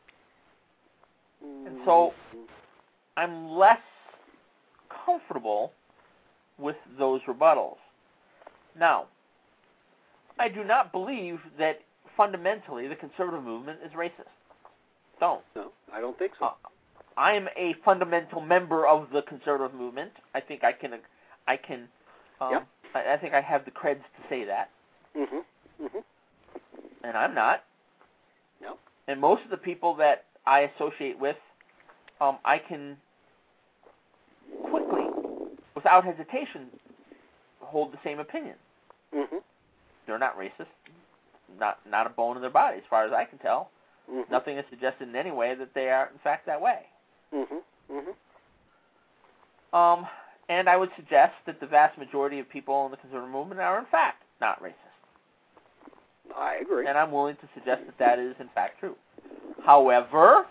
And so I'm less comfortable with those rebuttals. Now, I do not believe that fundamentally the conservative movement is racist. Don't. No, I don't think so. Uh, I am a fundamental member of the conservative movement. I think I can, I can, um, Yep. I, I think I have the creds to say that, Mm-hmm. Mm-hmm. and I'm not. No. And most of the people that I associate with, um, I can quickly, without hesitation, hold the same opinion. Mm-hmm. They're not racist. Not not a bone in their body, as far as I can tell. Mm-hmm. Nothing is suggested in any way that they are, in fact, that way. Mm-hmm. Mm-hmm. Um, and I would suggest that the vast majority of people in the conservative movement are, in fact, not racist. I agree. agree. And I'm willing to suggest that that is, in fact, true. However,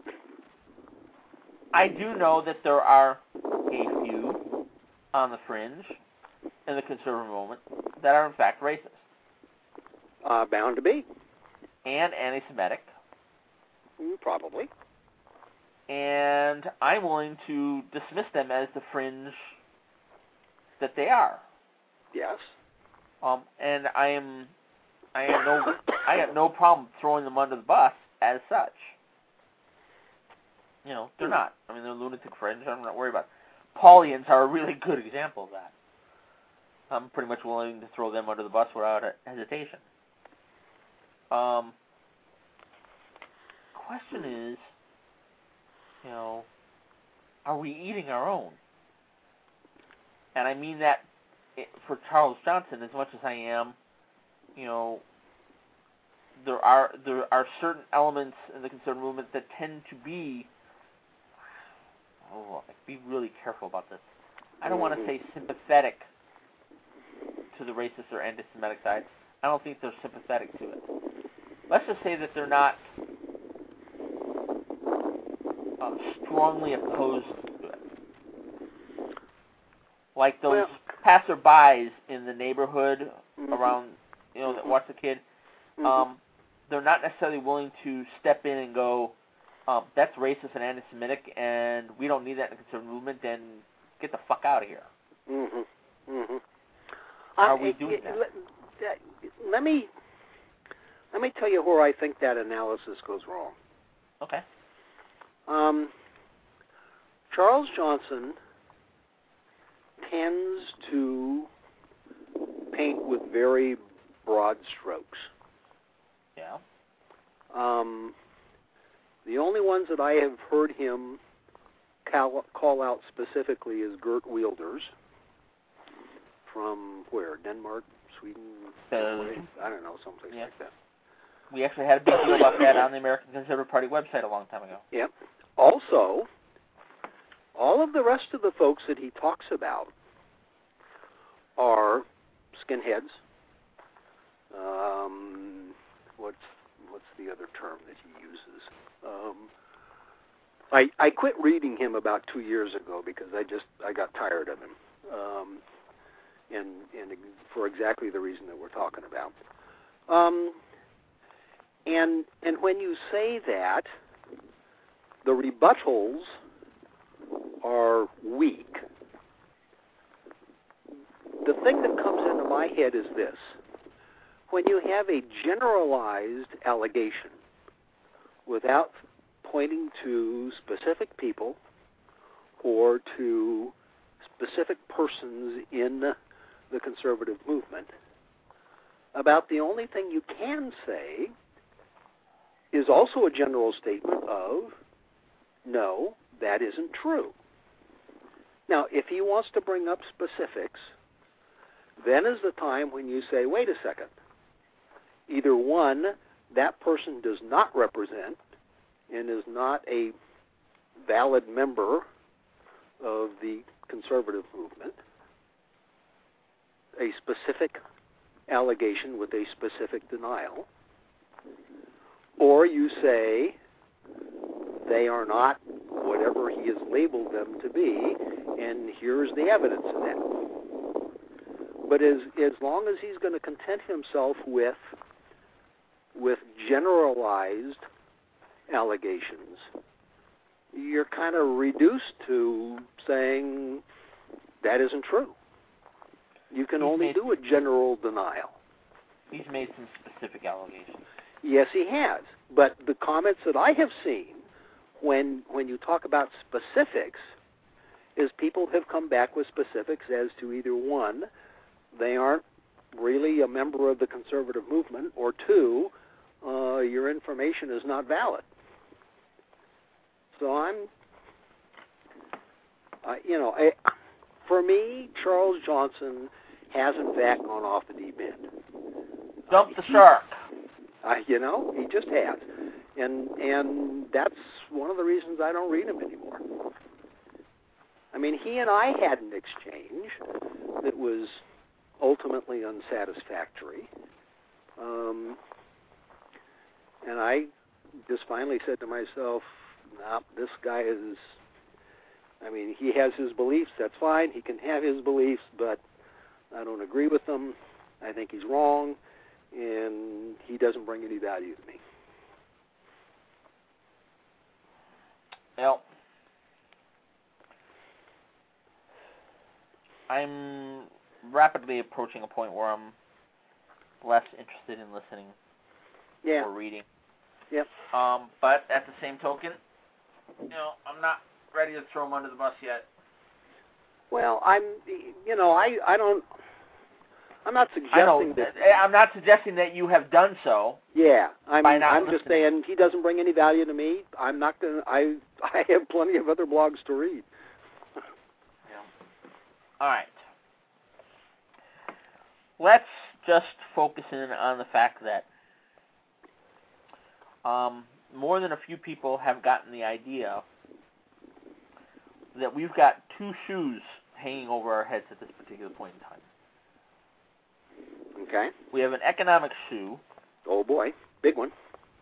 I do know that there are a few on the fringe in the conservative movement that are, in fact, racist. Uh, bound to be. And anti-Semitic. Mm, probably. And I'm willing to dismiss them as the fringe that they are. Yes. Um, and I am, I have no, I have no problem throwing them under the bus as such. You know, they're not. I mean, they're lunatic fringe. I'm not worried about it. Paulians are a really good example of that. I'm pretty much willing to throw them under the bus without hesitation. Um, question is, you know, are we eating our own? And I mean that for Charles Johnson as much as I am, you know, there are there are certain elements in the conservative movement that tend to be, oh, be really careful about this. I don't want to say sympathetic to the racist or anti-Semitic side. I don't think they're sympathetic to it. Let's just say that they're not uh, strongly opposed to it. Like those well, passerbys in the neighborhood mm-hmm. around, you know, that watch the kid. Mm-hmm. Um, they're not necessarily willing to step in and go, um, that's racist and anti-Semitic, and we don't need that in the conservative movement, and get the fuck out of here. Mm-hmm. Mm-hmm. Are um, we it, doing it, that? Let, that? Let me let me tell you where I think that analysis goes wrong. Okay. Um, Charles Johnson tends to paint with very broad strokes. Yeah. Um, the only ones that I have heard him call, call out specifically is Gert Wilders from where? Denmark, Sweden? Uh, I don't know, someplace yeah. like that. We actually had a big deal about that on the American Conservative Party website a long time ago. Yep. Also, all of the rest of the folks that he talks about are skinheads. Um, what's what's the other term that he uses? Um, I I quit reading him about two years ago because I just I got tired of him, um, and and for exactly the reason that we're talking about. Um, and and when you say that, the rebuttals are weak. The thing that comes into my head is this. When you have a generalized allegation without pointing to specific people or to specific persons in the conservative movement, about the only thing you can say is also a general statement of, no, that isn't true. Now, if he wants to bring up specifics, then is the time when you say, wait a second. Either one, that person does not represent and is not a valid member of the conservative movement, a specific allegation with a specific denial, or you say they are not whatever he has labeled them to be, and here's the evidence of that. But as as long as he's going to content himself with with generalized allegations, you're kind of reduced to saying that isn't true. You can he's only made, do a general denial. He's made some specific allegations. Yes, he has. But the comments that I have seen when when you talk about specifics is people have come back with specifics as to either one, they aren't really a member of the conservative movement, or two, uh, your information is not valid. So I'm, uh, you know, I, for me, Charles Johnson has in fact gone off the deep end. Jump the shark. Uh, you know, he just has, and and that's one of the reasons I don't read him anymore. I mean, he and I had an exchange that was ultimately unsatisfactory. Um, And I just finally said to myself, nah, this guy is, I mean, he has his beliefs, that's fine, he can have his beliefs, but I don't agree with them, I think he's wrong, and he doesn't bring any value to me. Well, I'm rapidly approaching a point where I'm less interested in listening yeah. or reading. Yep. Um, but at the same token, you know, I'm not ready to throw him under the bus yet. Well, I'm, you know, I, I don't, I'm not suggesting I know, that. I'm not suggesting that you have done so. Yeah, I mean, I'm listening. just saying he doesn't bring any value to me. I'm not gonna. I I have plenty of other blogs to read. Yeah. All right. Let's just focus in on the fact that um, more than a few people have gotten the idea that we've got two shoes hanging over our heads at this particular point in time. Okay. We have an economic shoe. Oh boy, big one.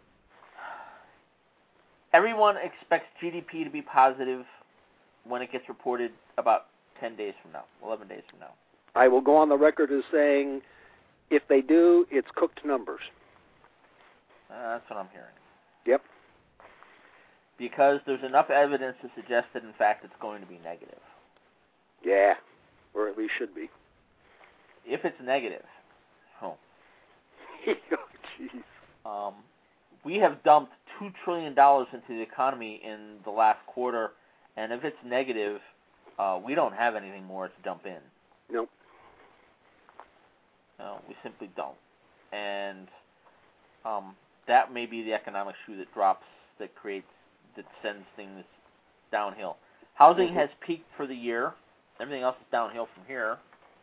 Everyone expects G D P to be positive when it gets reported about ten days from now, eleven days from now. I will go on the record as saying, if they do, it's cooked numbers. Uh, that's what I'm hearing. Yep. Because there's enough evidence to suggest that, in fact, it's going to be negative. Yeah, or at least should be. If it's negative, oh, oh jeez. Um, we have dumped two trillion dollars into the economy in the last quarter, and if it's negative, uh, we don't have anything more to dump in. Nope. No, we simply don't. And um, that may be the economic shoe that drops, that creates, that sends things downhill. Housing mm-hmm. has peaked for the year. Everything else is downhill from here.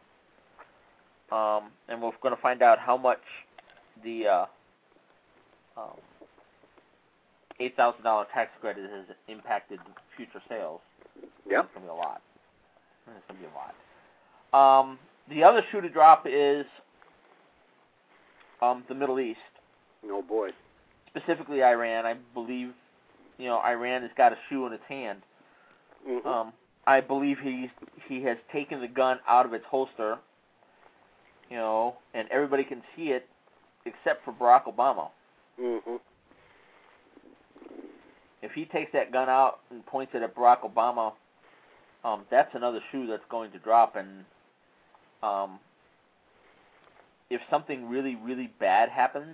Um, and we're going to find out how much the uh, um, eight thousand dollars tax credit has impacted future sales. Yep. It's going to be a lot. It's going to be a lot. Um, the other shoe to drop is um, the Middle East. Oh, boy. Specifically Iran. I believe, you know, Iran has got a shoe in its hand. Mm-hmm. Um, I believe he's, he has taken the gun out of its holster, you know, and everybody can see it except for Barack Obama. Mm-hmm. If he takes that gun out and points it at Barack Obama, um, that's another shoe that's going to drop. And um, if something really, really bad happens,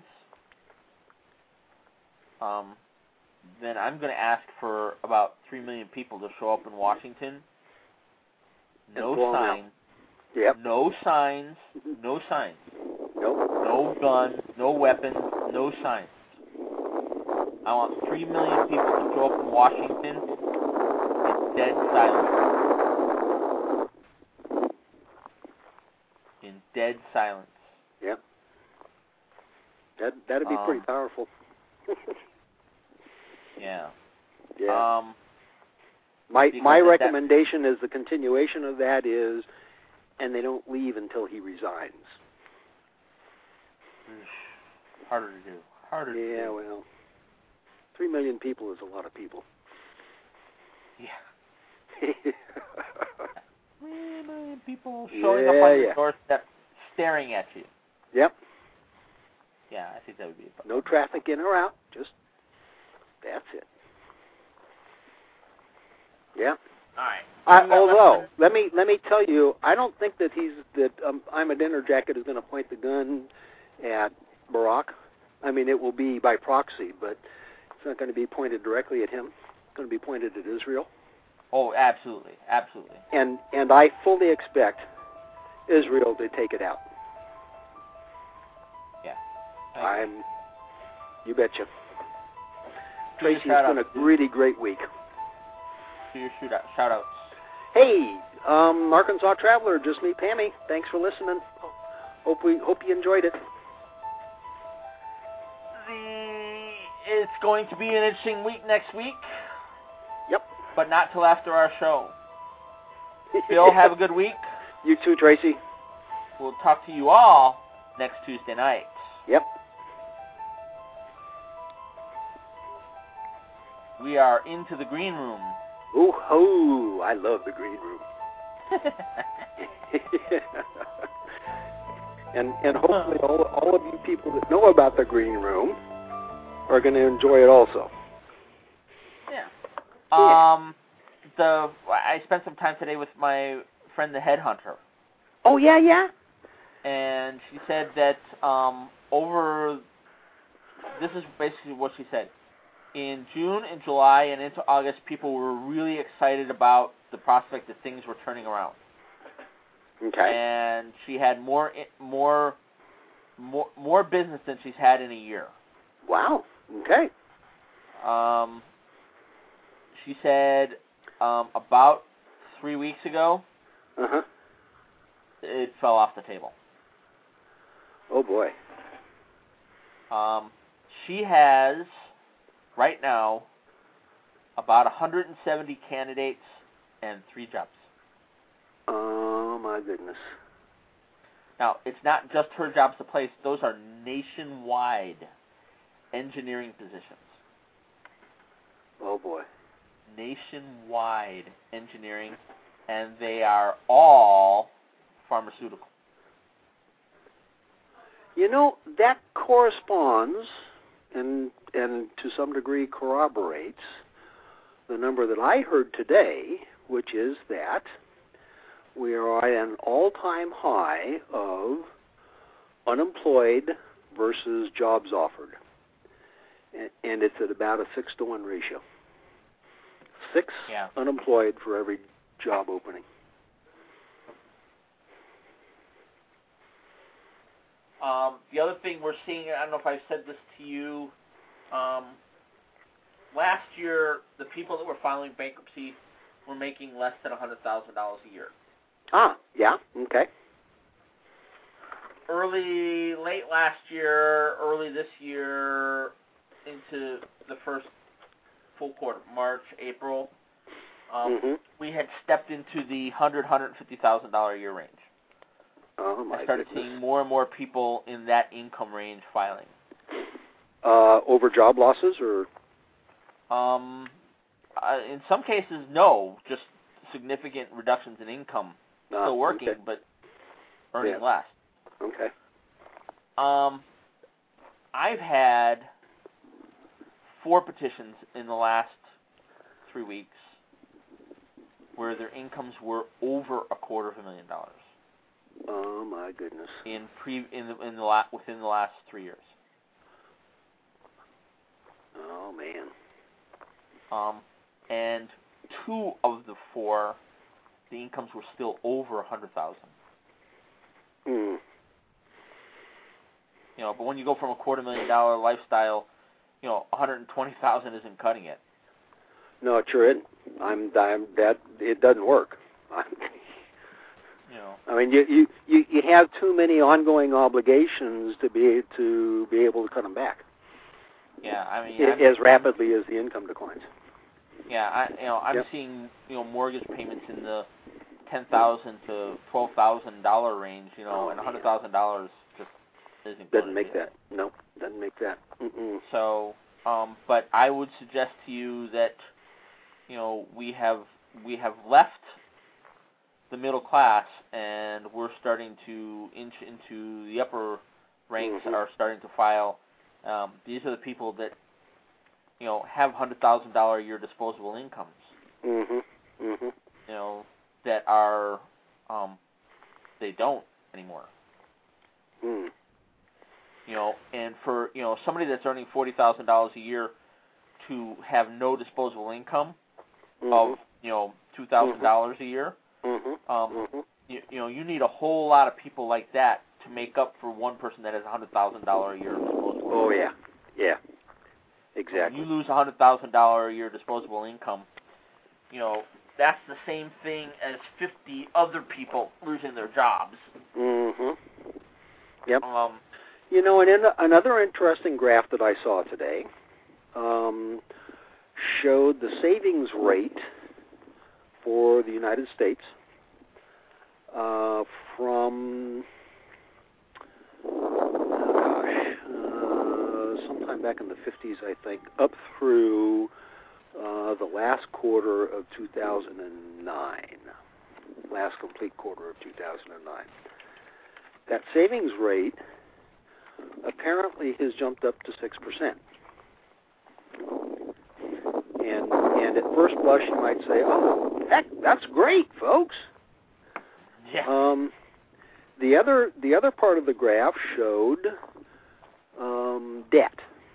um, then I'm going to ask for about three million people to show up in Washington. No signs. Yep. No signs. No signs. Nope. No guns. No weapons. No signs. I want three million people to show up in Washington in dead silence. In dead silence. Yep. That that'd be um, pretty powerful. yeah. Yeah. Um, my my that, recommendation is the continuation of that is, and they don't leave until he resigns. Harder to do. Harder to yeah, do. well, three million people is a lot of people. Yeah. Three million people showing yeah, up on your yeah. doorstep, staring at you. Yep. Yeah, I think that would be a problem. No traffic in or out. Just that's it. Yeah. All right. I, although, let me let me tell you, I don't think that he's that um, I'm a Dinner Jacket is going to point the gun at Barack. I mean, it will be by proxy, but it's not going to be pointed directly at him. It's going to be pointed at Israel. Oh, absolutely, absolutely. And and I fully expect Israel to take it out. Yeah. I'm. You betcha. Tracy's shout been out, a really great week. To your shoot out, shout outs. Hey, um, Arkansas Traveler, just me, Pammy. Thanks for listening. Hope we hope you enjoyed it. The it's going to be an interesting week next week. Yep. But not till after our show. Bill, have a good week. You too, Tracy. We'll talk to you all next Tuesday night. Yep. we are into the green room. Ooh, ho! I love the green room. and and hopefully all all of you people that know about the green room are going to enjoy it also. Yeah. Um, the I spent some time today with my friend the headhunter. Oh yeah, yeah. And she said that um, over. This is basically what she said. In June and July and into August, people were really excited about the prospect that things were turning around. Okay. And she had more, more, more, more business than she's had in a year. Wow. Okay. Um, she said um, about three weeks ago, uh-huh. it fell off the table. Oh boy. Um, she has right now about one hundred seventy candidates and three jobs. Oh my goodness. Now, it's not just her jobs to place. Those are nationwide engineering positions. Oh boy. Nationwide engineering, and they are all pharmaceutical. You know, that corresponds and and to some degree corroborates the number that I heard today, which is that we are at an all-time high of unemployed versus jobs offered. And it's at about a six to one ratio. Six yeah. unemployed for every job opening. Um, the other thing we're seeing, I don't know if I've said this to you, um, last year the people that were filing bankruptcy were making less than one hundred thousand dollars a year. Ah, yeah, okay. Early, late last year, early this year, into the first full quarter, March, April, um, mm-hmm. we had stepped into the one hundred thousand dollars, one hundred fifty thousand dollars a year range. Oh, my I started goodness. seeing more and more people in that income range filing. Uh, over job losses, or? Um, uh, in some cases, no, just significant reductions in income. Ah, Still working, okay. but earning Yeah. less. Okay. Um, I've had four petitions in the last three weeks where their incomes were over a quarter of a million dollars. Oh my goodness. In pre in the in the la- within the last three years. Oh man. Um, and two of the four, the incomes were still over a hundred thousand. Hmm. You know, but when you go from a quarter million dollar lifestyle, you know, one hundred twenty thousand isn't cutting it. No, it sure isn't. I'm, I'm that it doesn't work. You know. I mean, you, you you you have too many ongoing obligations to be to be able to cut them back. Yeah, I mean, I, I'm, as rapidly as the income declines. Yeah, I you know I'm yep. seeing you know mortgage payments in the ten thousand to twelve thousand dollar range. You know, oh, and a hundred thousand dollars just isn't doesn't going make to that. No, doesn't make that. Mm-mm. So, um, but I would suggest to you that you know we have we have left the middle class, and we're starting to inch into the upper ranks. Mm-hmm. Are starting to file. Um, these are the people that you know have hundred thousand dollar a year disposable incomes. Mm-hmm. Mm-hmm. You know that are um, they don't anymore. Mm. You know, and for you know somebody that's earning forty thousand dollars a year to have no disposable income Mm-hmm. of you know two thousand dollars mm-hmm. a year. Mm-hmm. Um, mm-hmm. you, you know, you need a whole lot of people like that to make up for one person that has a hundred thousand dollar a year disposable. Oh yeah, yeah, When exactly. you lose a hundred thousand dollar a year disposable income, you know that's the same thing as fifty other people losing their jobs. Mm-hmm. Yep. Um, you know, and in another interesting graph that I saw today um, showed the savings rate for the United States uh, from oh gosh, uh, sometime back in the fifties, I think, up through uh, the last quarter of two thousand nine, last complete quarter of two thousand nine. That savings rate apparently has jumped up to six percent. And, and at first blush you might say, oh, heck, that's great, folks. Yeah. Um, the other the other part of the graph showed um, debt.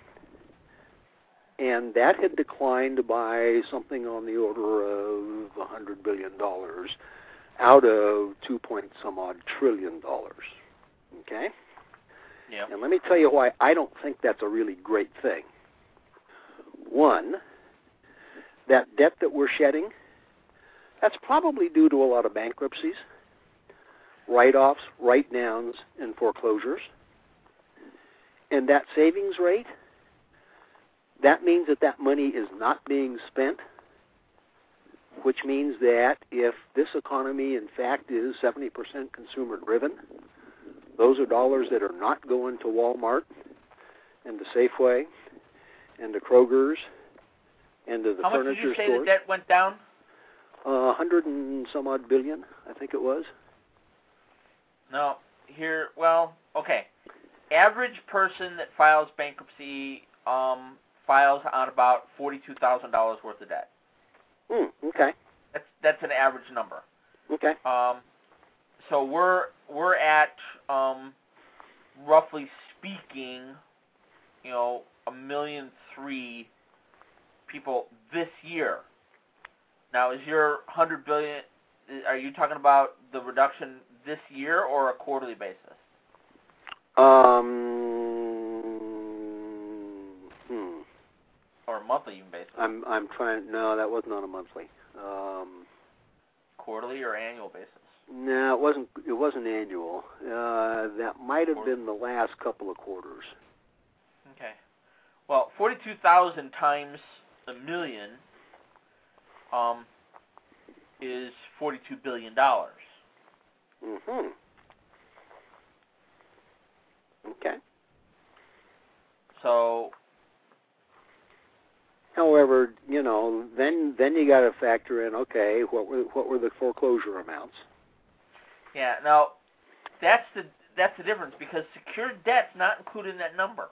And that had declined by something on the order of one hundred billion dollars out of two point some odd trillion dollars. Okay? Yeah. And let me tell you why I don't think that's a really great thing. One, that debt that we're shedding, that's probably due to a lot of bankruptcies, write-offs, write-downs, and foreclosures. And that savings rate, that means that that money is not being spent, which means that if this economy, in fact, is seventy percent consumer-driven, those are dollars that are not going to Walmart and to Safeway and to Kroger's and to the How much furniture did you say stores. the debt went down? A uh, hundred and some odd billion, I think it was. No, here, well, okay. Average person that files bankruptcy um, files on about forty-two thousand dollars worth of debt. Hmm, okay. That's that's an average number. Okay. Um, so we're we're at um, roughly speaking, you know, a million three people this year. Now, is your hundred billion? Are you talking about the reduction this year or a quarterly basis? Um. Hmm. Or a monthly even basis? I'm I'm trying. No, that wasn't on a monthly. Um. Quarterly or annual basis? No, it wasn't. It wasn't annual. Uh, that might have been the last couple of quarters. Okay. Well, forty-two thousand times a million um, is forty-two billion dollars. Mm-hmm. Okay. So. However, you know, then then you got to factor in. Okay, what were what were the foreclosure amounts? Yeah. Now, that's the that's the difference because secured debt's not included in that number.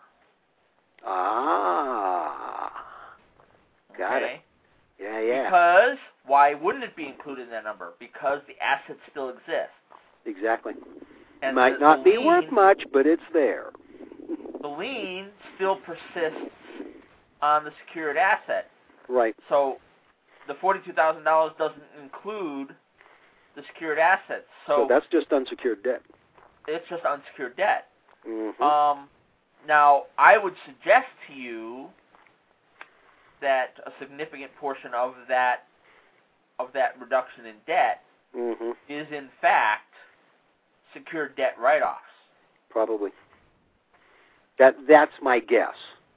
Ah. Got okay? it. Yeah, yeah. Because why wouldn't it be included in that number? Because the asset still exists. Exactly. And Might the, not the be lien, worth much, but it's there. The lien still persists on the secured asset. Right. So the forty-two thousand dollars doesn't include the secured assets. So, so that's just unsecured debt. It's just unsecured debt. Mm-hmm. Um, now, I would suggest to you that a significant portion of that of that reduction in debt mm-hmm. is in fact secured debt write-offs. Probably. That that's my guess.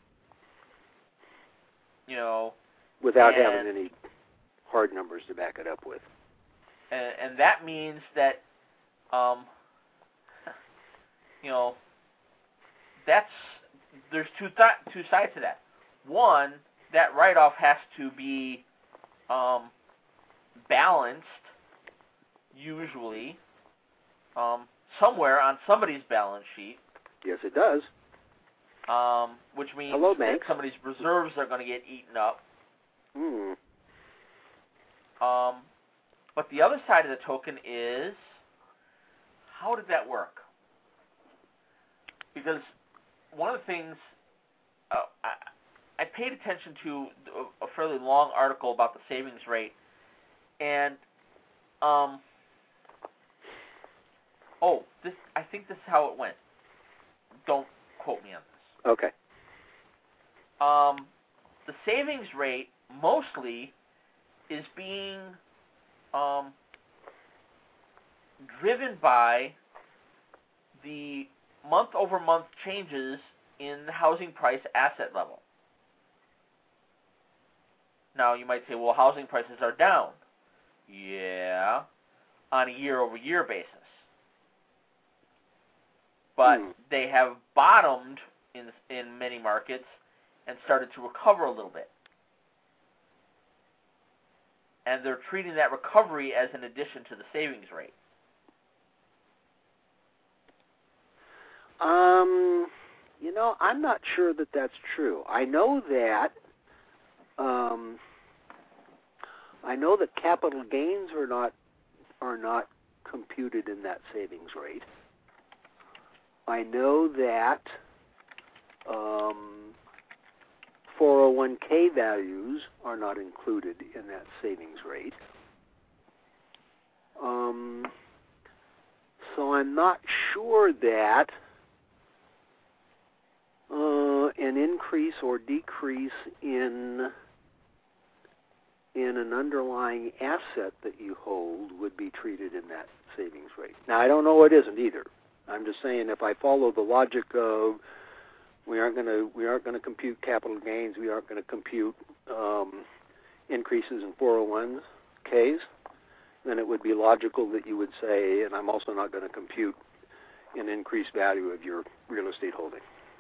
You know, without and, having any hard numbers to back it up with. And, and that means that, um, you know, that's there's two th- two sides to that. One, that write-off has to be um, balanced, usually, um, somewhere on somebody's balance sheet. Yes, it does. Um, which means Hello, that somebody's reserves are going to get eaten up. Hmm. Um, but the other side of the token is, how did that work? Because one of the things, uh, I, I paid attention to a fairly long article about the savings rate, and, um, oh, this I think this is how it went. Don't quote me on this. Okay. Um, the savings rate mostly is being um, driven by the month-over-month changes in the housing price asset level. Now, you might say, well, housing prices are down. Yeah, on a year-over-year basis. But hmm. they have bottomed in in many markets and started to recover a little bit. and they're treating that recovery as an addition to the savings rate. Um, you know, I'm not sure that that's true. I know that um, I know that capital gains are not are not computed in that savings rate. I know that um, four oh one k values are not included in that savings rate. Um, so I'm not sure that uh, an increase or decrease in in an underlying asset that you hold would be treated in that savings rate. Now, I don't know it isn't either. I'm just saying if I follow the logic of we aren't going to we aren't going to compute capital gains, we aren't going to compute um, increases in four oh one k's, then it would be logical that you would say, and I'm also not going to compute an increased value of your real estate holding.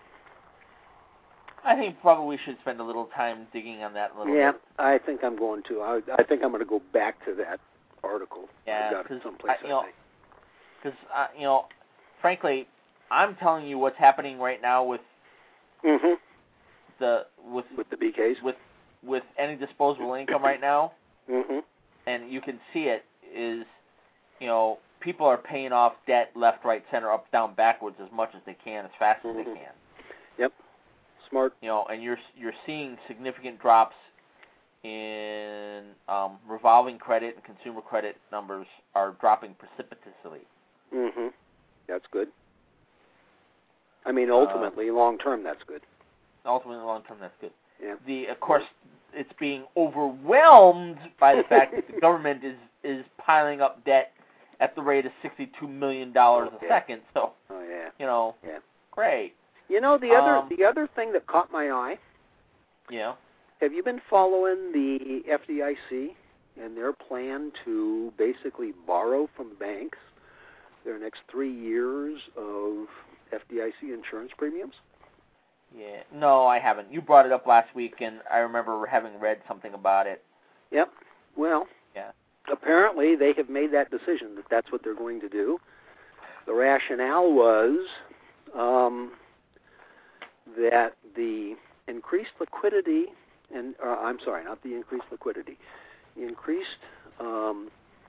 I think probably we should spend a little time digging on that a little yeah, bit. Yeah, I think I'm going to. I, I think I'm going to go back to that article. Yeah, I've got it someplace, I, you know, I think. Because, uh, you know, frankly, I'm telling you what's happening right now with mm-hmm. the with with the B Ks with with any disposable income right now, mm-hmm. and you can see it is, you know, people are paying off debt left, right, center, up, down, backwards as much as they can, as fast mm-hmm. as they can. Yep, smart. You know, and you're you're seeing significant drops in um, revolving credit and consumer credit numbers are dropping precipitously. Mm-hmm. That's good. I mean, ultimately, uh, long term, that's good. Ultimately, long term, that's good. Yeah. The of course, it's being overwhelmed by the fact that the government is is piling up debt at the rate of sixty-two million dollars okay. a second. So, oh yeah, you know, yeah, great. You know, the other um, the other thing that caught my eye. Yeah. Have you been following the F D I C and their plan to basically borrow from banks their next three years of F D I C insurance premiums? Yeah. No, I haven't. You brought it up last week, and I remember having read something about it. Yep. Well, yeah. Apparently they have made that decision that that's what they're going to do. The rationale was um, that the increased liquidity, and uh, I'm sorry, not the increased liquidity, the increased um,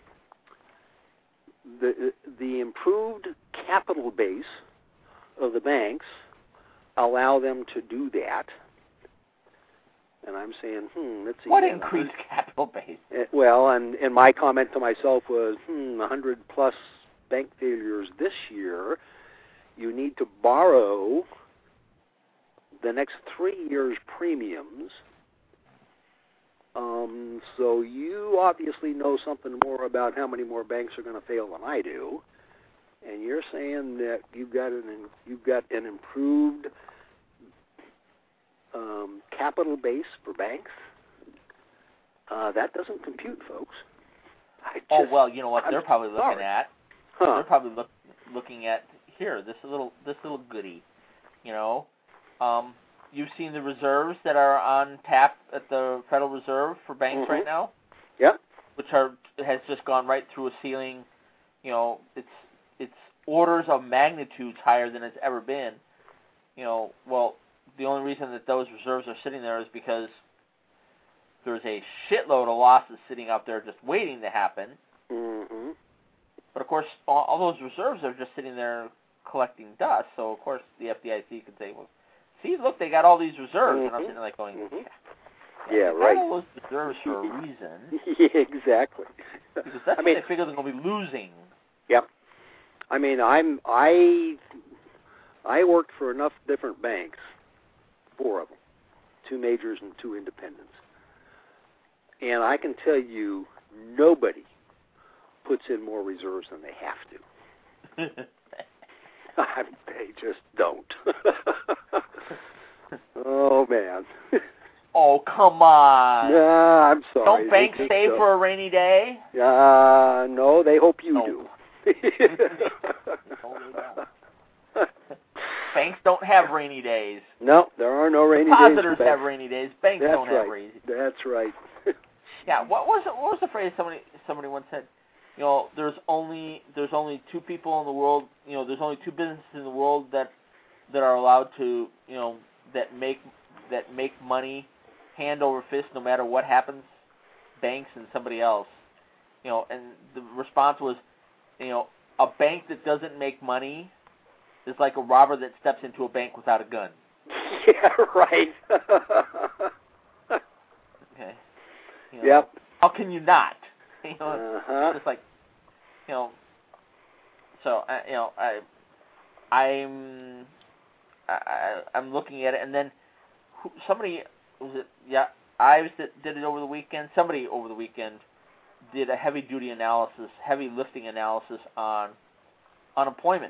the the improved capital base of the banks allow them to do that. And I'm saying, hmm, let's see. What increased capital base? Uh, well, and, and my comment to myself was, hmm, one hundred plus bank failures this year. You need to borrow the next three years' premiums. Um, so you obviously know something more about how many more banks are going to fail than I do. And you're saying that you've got an you've got an improved um, capital base for banks. Uh, that doesn't compute, folks. I just, oh well, you know what I'm they're probably looking sorry. at. Huh. They're probably look, looking at here this little this little goodie. You know, um, you've seen the reserves that are on tap at the Federal Reserve for banks mm-hmm. right now. Yep. Which are has just gone right through a ceiling. You know, it's it's orders of magnitudes higher than it's ever been. You know, well, the only reason that those reserves are sitting there is because there's a shitload of losses sitting out there just waiting to happen. Mm-hmm. But, of course, all, all those reserves are just sitting there collecting dust. So, of course, the F D I C can say, well, see, look, they got all these reserves. Mm-hmm. And I'm sitting there like going, mm-hmm. yeah, yeah, they right. got all those reserves for a reason. Yeah, exactly. Because that's I what mean, they figure they're going to be losing. Yep. I mean, I'm I I worked for enough different banks, four of them, two majors and two independents, and I can tell you, nobody puts in more reserves than they have to. I, they just don't. Oh man. Oh, come on. Nah, I'm sorry. Don't banks they save so. for a rainy day? Uh, no, they hope you no. do. Banks don't have rainy days. No, there are no rainy Depositors days. have rainy days. Banks That's don't right. have rainy days. That's right. Yeah. What was it, what was the phrase somebody somebody once said? You know, there's only there's only two people in the world. You know, there's only two businesses in the world that that are allowed to you know that make that make money hand over fist no matter what happens. Banks and somebody else. You know, and the response was, you know, a bank that doesn't make money is like a robber that steps into a bank without a gun. Yeah, right. Okay. You know, yep. How can you not? You know, uh-huh. it's just like, you know. So I, you know, I, I'm, I, I'm looking at it, and then who, somebody was it? Yeah, Ives that did it over the weekend. Somebody over the weekend did a heavy duty analysis, heavy lifting analysis on unemployment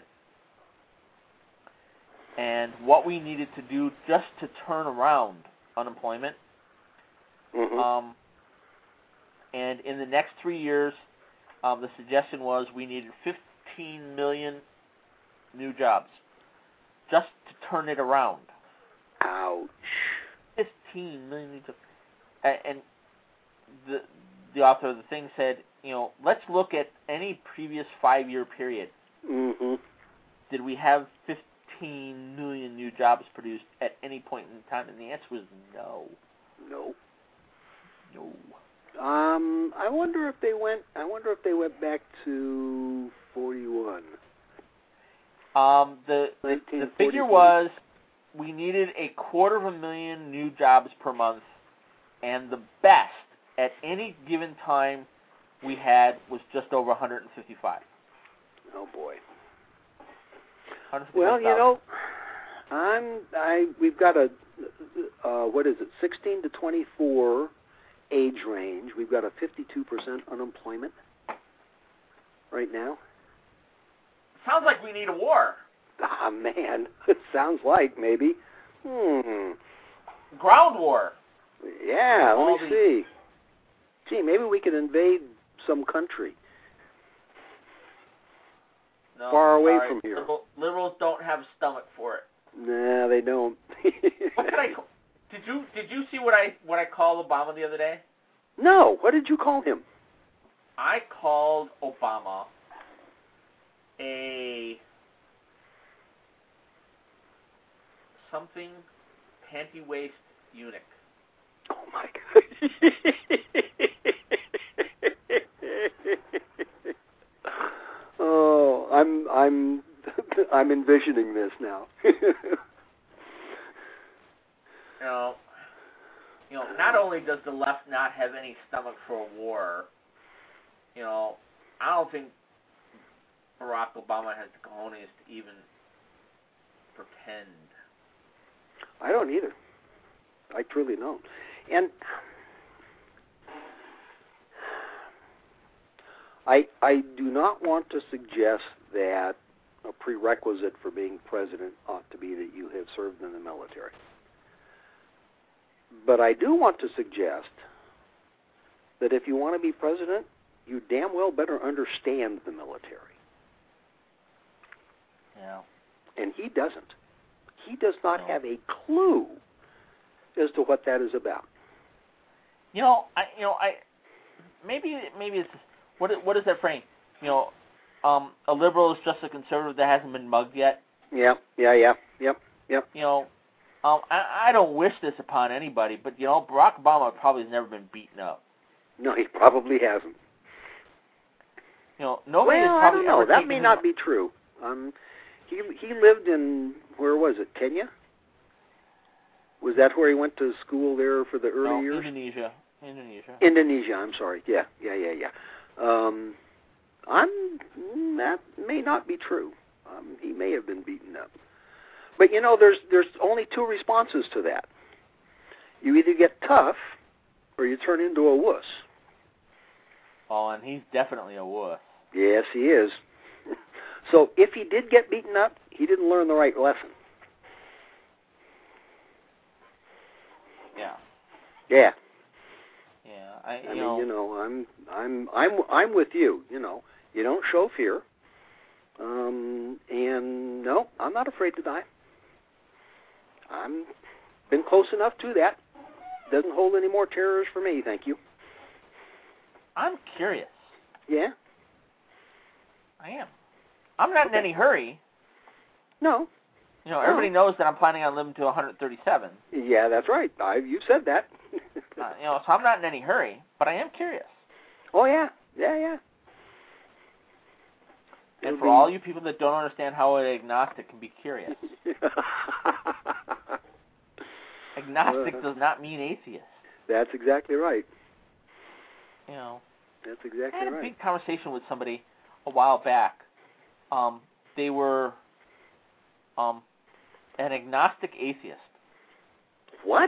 and what we needed to do just to turn around unemployment. Mm-hmm. Um, and in the next three years, um, the suggestion was we needed fifteen million new jobs just to turn it around. Ouch. fifteen million new jobs. And, and the the author of the thing said, you know, let's look at any previous five-year period. Mm-hmm. Did we have fifteen million new jobs produced at any point in time? And the answer was no. No. No. Um, I wonder if they went. I wonder if they went back to forty-one. Um, the the, the figure was we needed a quarter of a million new jobs per month, and the best at any given time we had was just over one hundred fifty-five. Oh boy. one hundred fifty-five Well, you know, I'm. I we've got a. Uh, what is it? sixteen to twenty-four age range. We've got a fifty-two percent unemployment right now. Sounds like we need a war. Ah, man. It sounds like maybe. Hmm. Ground war. Yeah, All let me the... see. Gee, maybe we could invade some country. No, far away sorry. from here. Liberal, liberals don't have a stomach for it. Nah, they don't. What did I call? Did you did you see what I what I called Obama the other day? No. What did you call him? I called Obama a something panty waist eunuch. Oh my God. Oh, I'm I'm I'm envisioning this now. You know, you know, not only does the left not have any stomach for a war, you know, I don't think Barack Obama has the cojones to even pretend. I don't either. I truly don't. And I I do not want to suggest that a prerequisite for being president ought to be that you have served in the military. But I do want to suggest that if you want to be president, you damn well better understand the military. Yeah. And he doesn't. He does not No. have a clue as to what that is about. You know, I you know I maybe maybe it's what what is that frame? You know, um, a liberal is just a conservative that hasn't been mugged yet. Yeah, yeah, yeah, yep, yep. You know, um, I, I don't wish this upon anybody, but you know, Barack Obama probably has never been beaten up. No, he probably hasn't. You know, nobody well, has I probably don't know. ever That taken may him- not be true. Um, he he lived in, where was it, Kenya? Was that where he went to school there for the early no, years? Indonesia. Indonesia. Indonesia, I'm sorry. Yeah, yeah, yeah, yeah. Um, I'm, that may not be true. Um, he may have been beaten up. But, you know, there's there's only two responses to that. You either get tough or you turn into a wuss. Oh, and he's definitely a wuss. Yes, he is. So if he did get beaten up, he didn't learn the right lesson. Yeah. Yeah. Yeah. I, you I mean, know, you know, I'm I'm I'm I'm with you, you know. You don't show fear. Um and no, I'm not afraid to die. I'm been close enough to that. Doesn't hold any more terrors for me, thank you. I'm curious. Yeah? I am. I'm not Okay. in any hurry. No. You know, everybody No. knows that I'm planning on living to one hundred thirty-seven. Yeah, that's right. I, you said that. uh, you know, so I'm not in any hurry, but I am curious. Oh, yeah. Yeah, yeah. And It'll for be... all you people that don't understand how an agnostic can be curious, agnostic Uh, does not mean atheist. That's exactly right. You know, That's I exactly had a right. big conversation with somebody a while back. Um, they were um, an agnostic atheist. What?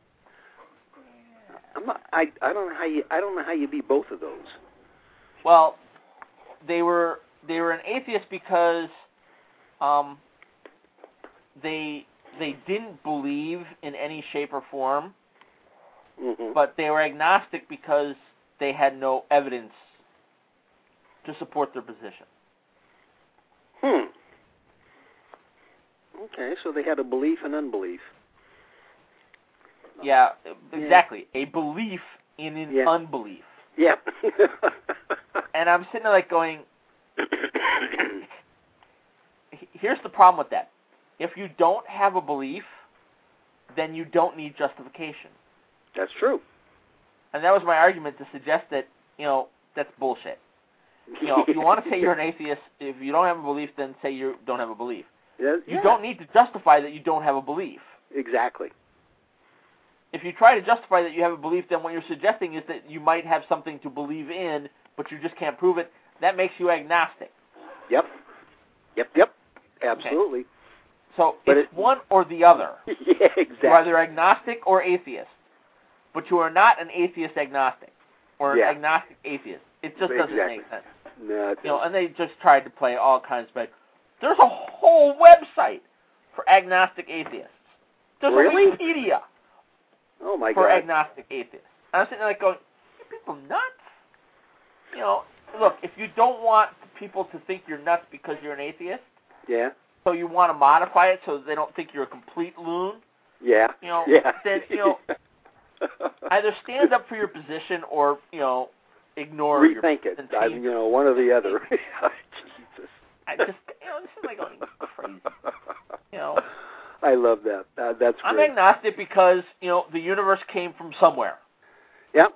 I'm not, I I don't know how you I don't know how you be both of those. Well, they were they were an atheist because um, they they didn't believe in any shape or form, Mm-hmm. but they were agnostic because they had no evidence to support their position. Hmm. Okay, so they had a belief and unbelief. Yeah, exactly. A belief in an Yeah. unbelief. Yep. And I'm sitting there like going, here's the problem with that. If you don't have a belief, then you don't need justification. That's true. And that was my argument to suggest that, you know, that's bullshit. You know, if you want to say you're an atheist, if you don't have a belief, then say you don't have a belief. Yeah, You yeah. don't need to justify that you don't have a belief. Exactly. If you try to justify that you have a belief, then what you're suggesting is that you might have something to believe in, but you just can't prove it. That makes you agnostic. Yep. Yep, yep. Absolutely. So But it's it- one or the other. Yeah, exactly. You're either agnostic or atheist, but you are not an atheist agnostic or an Yeah. agnostic atheist. It just doesn't Exactly. make sense. No, it You know, doesn't. and they just tried to play all kinds of bad. There's a whole website for agnostic atheists. There's Really? a Wikipedia Oh my for God. agnostic atheists. And I'm sitting there like going, you people nuts? You know, look, if you don't want people to think you're nuts because you're an atheist, Yeah. so you want to modify it so that they don't think you're a complete loon, Yeah. you know, yeah. then, you know, either stand up for your position or, you know, ignore your Rethink it. and I, change you know, one or the other. Jesus. I just, you know, this is like going crazy. You know, I love that. Uh, that's I'm great. agnostic because, you know, the universe came from somewhere. Yep.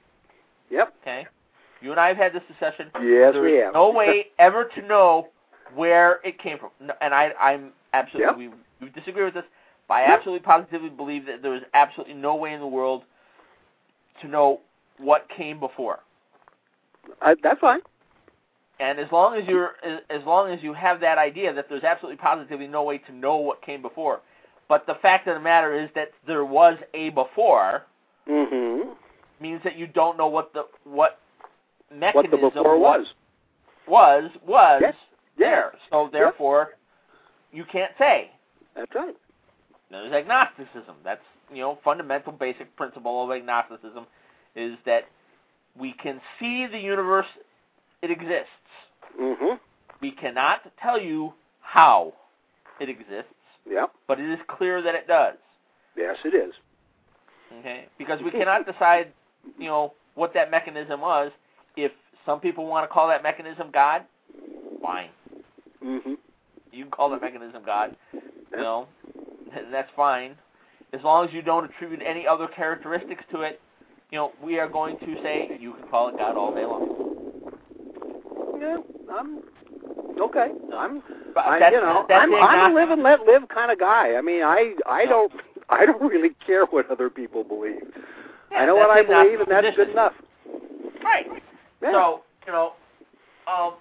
Yep. Okay? You and I have had this discussion. Yes, there we is have. no way ever to know where it came from. No, and I, I'm absolutely, Yep. we, we disagree with this, but I Yep. absolutely positively believe that there is absolutely no way in the world to know what came before. I, that's fine. And as long as you're, as, as long as you have that idea that there's absolutely positively no way to know what came before, but the fact of the matter is that there was a before, Mm-hmm. means that you don't know what the what What mechanism the before was. was was Yes. there. So Yep. therefore, you can't say. That's right. There's agnosticism. That's, you know, fundamental basic principle of agnosticism is that we can see the universe, it exists. Mm-hmm. We cannot tell you how it exists, Yep. but it is clear that it does. Yes, it is. Okay? Because we cannot decide, you know, what that mechanism was. If some people want to call that mechanism God, fine. Mm-hmm. You can call that mechanism God, you Yep. know, and that's fine. As long as you don't attribute any other characteristics to it, you know, we are going to say you can call it God all day long. Yeah, I'm okay. I'm, But I, that's, you know, that's I'm, the I'm a agnostic- live and let live kind of guy. I mean, I, I No. don't, I don't really care what other people believe. Yeah, I know what I that's the believe, and agnostic that's good position. enough. Right. Yeah. So, you know, um,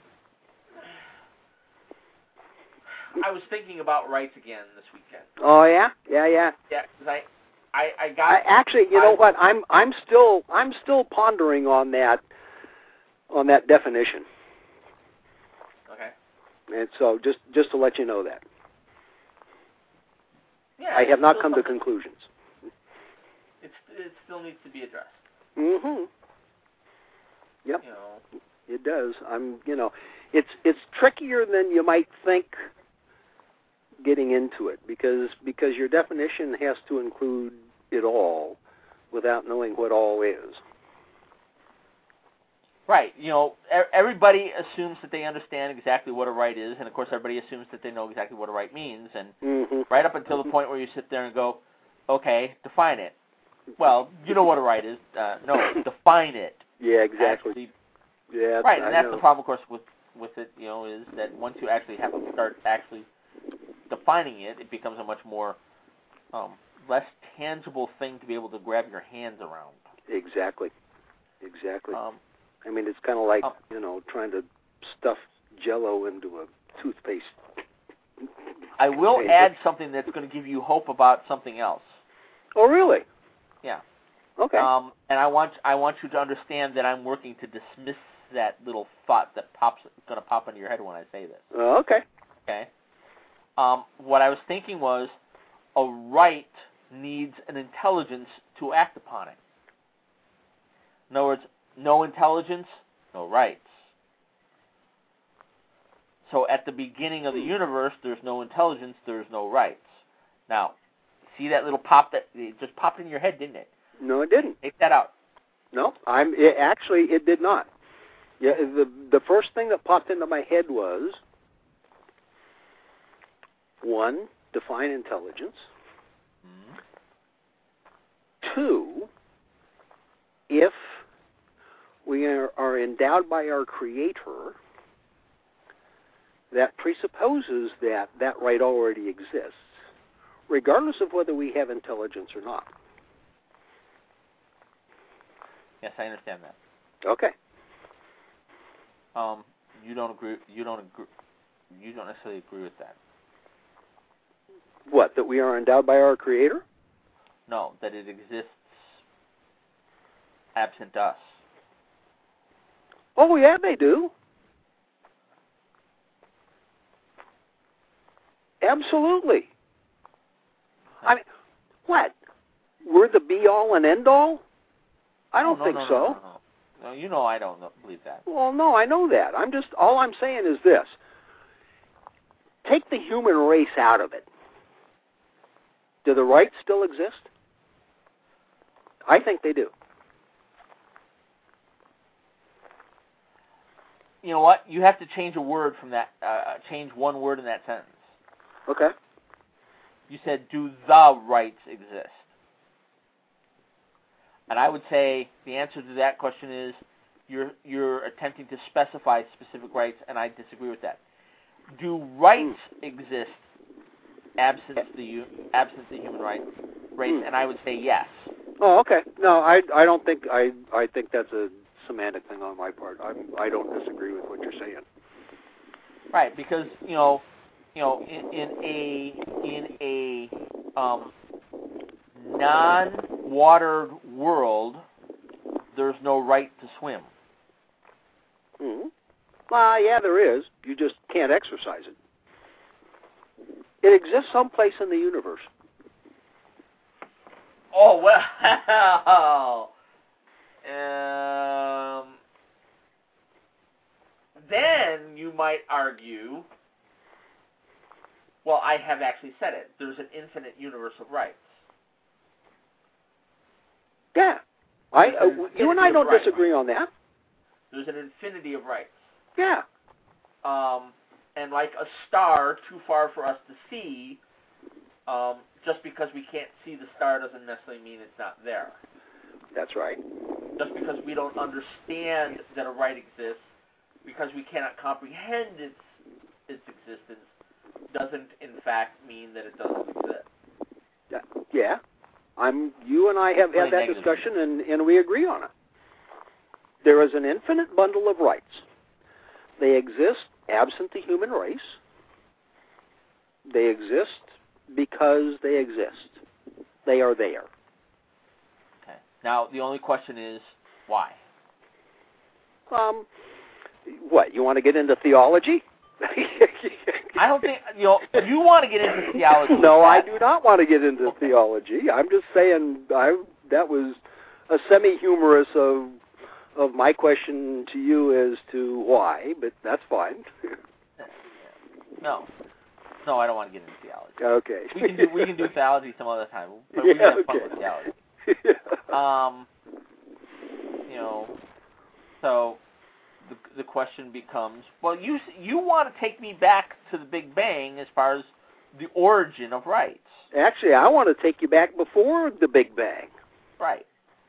I was thinking about rights again this weekend. Oh yeah, yeah, yeah. Yeah, because I, I, I got. I, actually, you know I- what? I'm, I'm still, I'm still pondering on that, on that definition. Okay. And so, just, just to let you know that Yeah. I have it's not still come to something- conclusions. It's it still needs to be addressed. Mm-hmm. Yep. You know. It does. I'm, you know, it's it's trickier than you might think getting into it because because your definition has to include it all without knowing what all is. Right. You know, everybody assumes that they understand exactly what a right is, and of course everybody assumes that they know exactly what a right means, and mm-hmm. right up until the point where you sit there and go, okay, define it. Well, you know what a right is. Uh, no, define it. Yeah, exactly. Actually, yeah, right, and I that's know. the problem, of course, with, with it, you know, is that once you actually have to start actually defining it, it becomes a much more um, less tangible thing to be able to grab your hands around. Exactly. Exactly. Um, I mean, it's kind of like, um, you know, trying to stuff Jell-O into a toothpaste. I will container. add something that's going to give you hope about something else. Oh, really? Yeah. Okay. Um, and I want I want you to understand that I'm working to dismiss that little thought that pops going to pop into your head when I say this. Uh, okay. Okay. Um, what I was thinking was, a right needs an intelligence to act upon it. In other words, no intelligence, no rights. So at the beginning of the universe, there's no intelligence, there's no rights. Now, see that little pop that it just popped in your head, didn't it? No, it didn't. Take that out. No, I'm it, actually it did not. Yeah, the the first thing that popped into my head was one, define intelligence. Mm-hmm. Two, if we are, are endowed by our Creator, that presupposes that that right already exists, regardless of whether we have intelligence or not. Yes, I understand that. Okay. Um, you don't agree. You don't agree. You don't necessarily agree with that. What? That we are endowed by our Creator? No, that it exists absent us. Oh, yeah, they do. Absolutely. I mean, what? We're the be-all and end-all? I don't no, no, think no, so. No, no, no. No, you know I don't know, believe that. Well, no, I know that. I'm just, all I'm saying is this. Take the human race out of it. Do the rights still exist? I think they do. You know what? You have to change a word from that, uh, change one word in that sentence. Okay. You said, do the rights exist? And I would say the answer to that question is you're you're attempting to specify specific rights, and I disagree with that. Do rights mm. exist absent the absent the human rights race? Mm. And I would say yes. Oh, okay. No, I I don't think I I think that's a semantic thing on my part. I I don't disagree with what you're saying. Right, because you know, you know, in, in a in a um, non-watered world, there's no right to swim. Mm-hmm. Well, yeah, there is. You just can't exercise it. It exists someplace in the universe. Oh, well. Um, then you might argue, well, I have actually said it. There's an infinite universe of rights. Yeah. I, uh, you and I don't rights. disagree on that. There's an infinity of rights. Yeah. Um, and like a star too far for us to see, um, just because we can't see the star doesn't necessarily mean it's not there. That's right. Just because we don't understand that a right exists, because we cannot comprehend its its existence, doesn't in fact mean that it doesn't exist. Yeah. yeah. I'm. You and I have really had that negative. discussion, and, and we agree on it. There is an infinite bundle of rights. They exist absent the human race. They exist because they exist. They are there. Okay. Now, the only question is, why? Um, what, you want to get into theology? I don't think, you know, you want to get into theology. No, I do not want to get into okay. theology. I'm just saying I that was a semi-humorous of of my question to you as to why, but that's fine. No. No, I don't want to get into theology. Okay. We can do, we can do theology some other time, but yeah, we can have okay. fun with theology. yeah. Um, you know, so the, the question becomes, well, you you want to take me back to the Big Bang as far as the origin of rights. Actually, I want to take you back before the Big Bang. Right.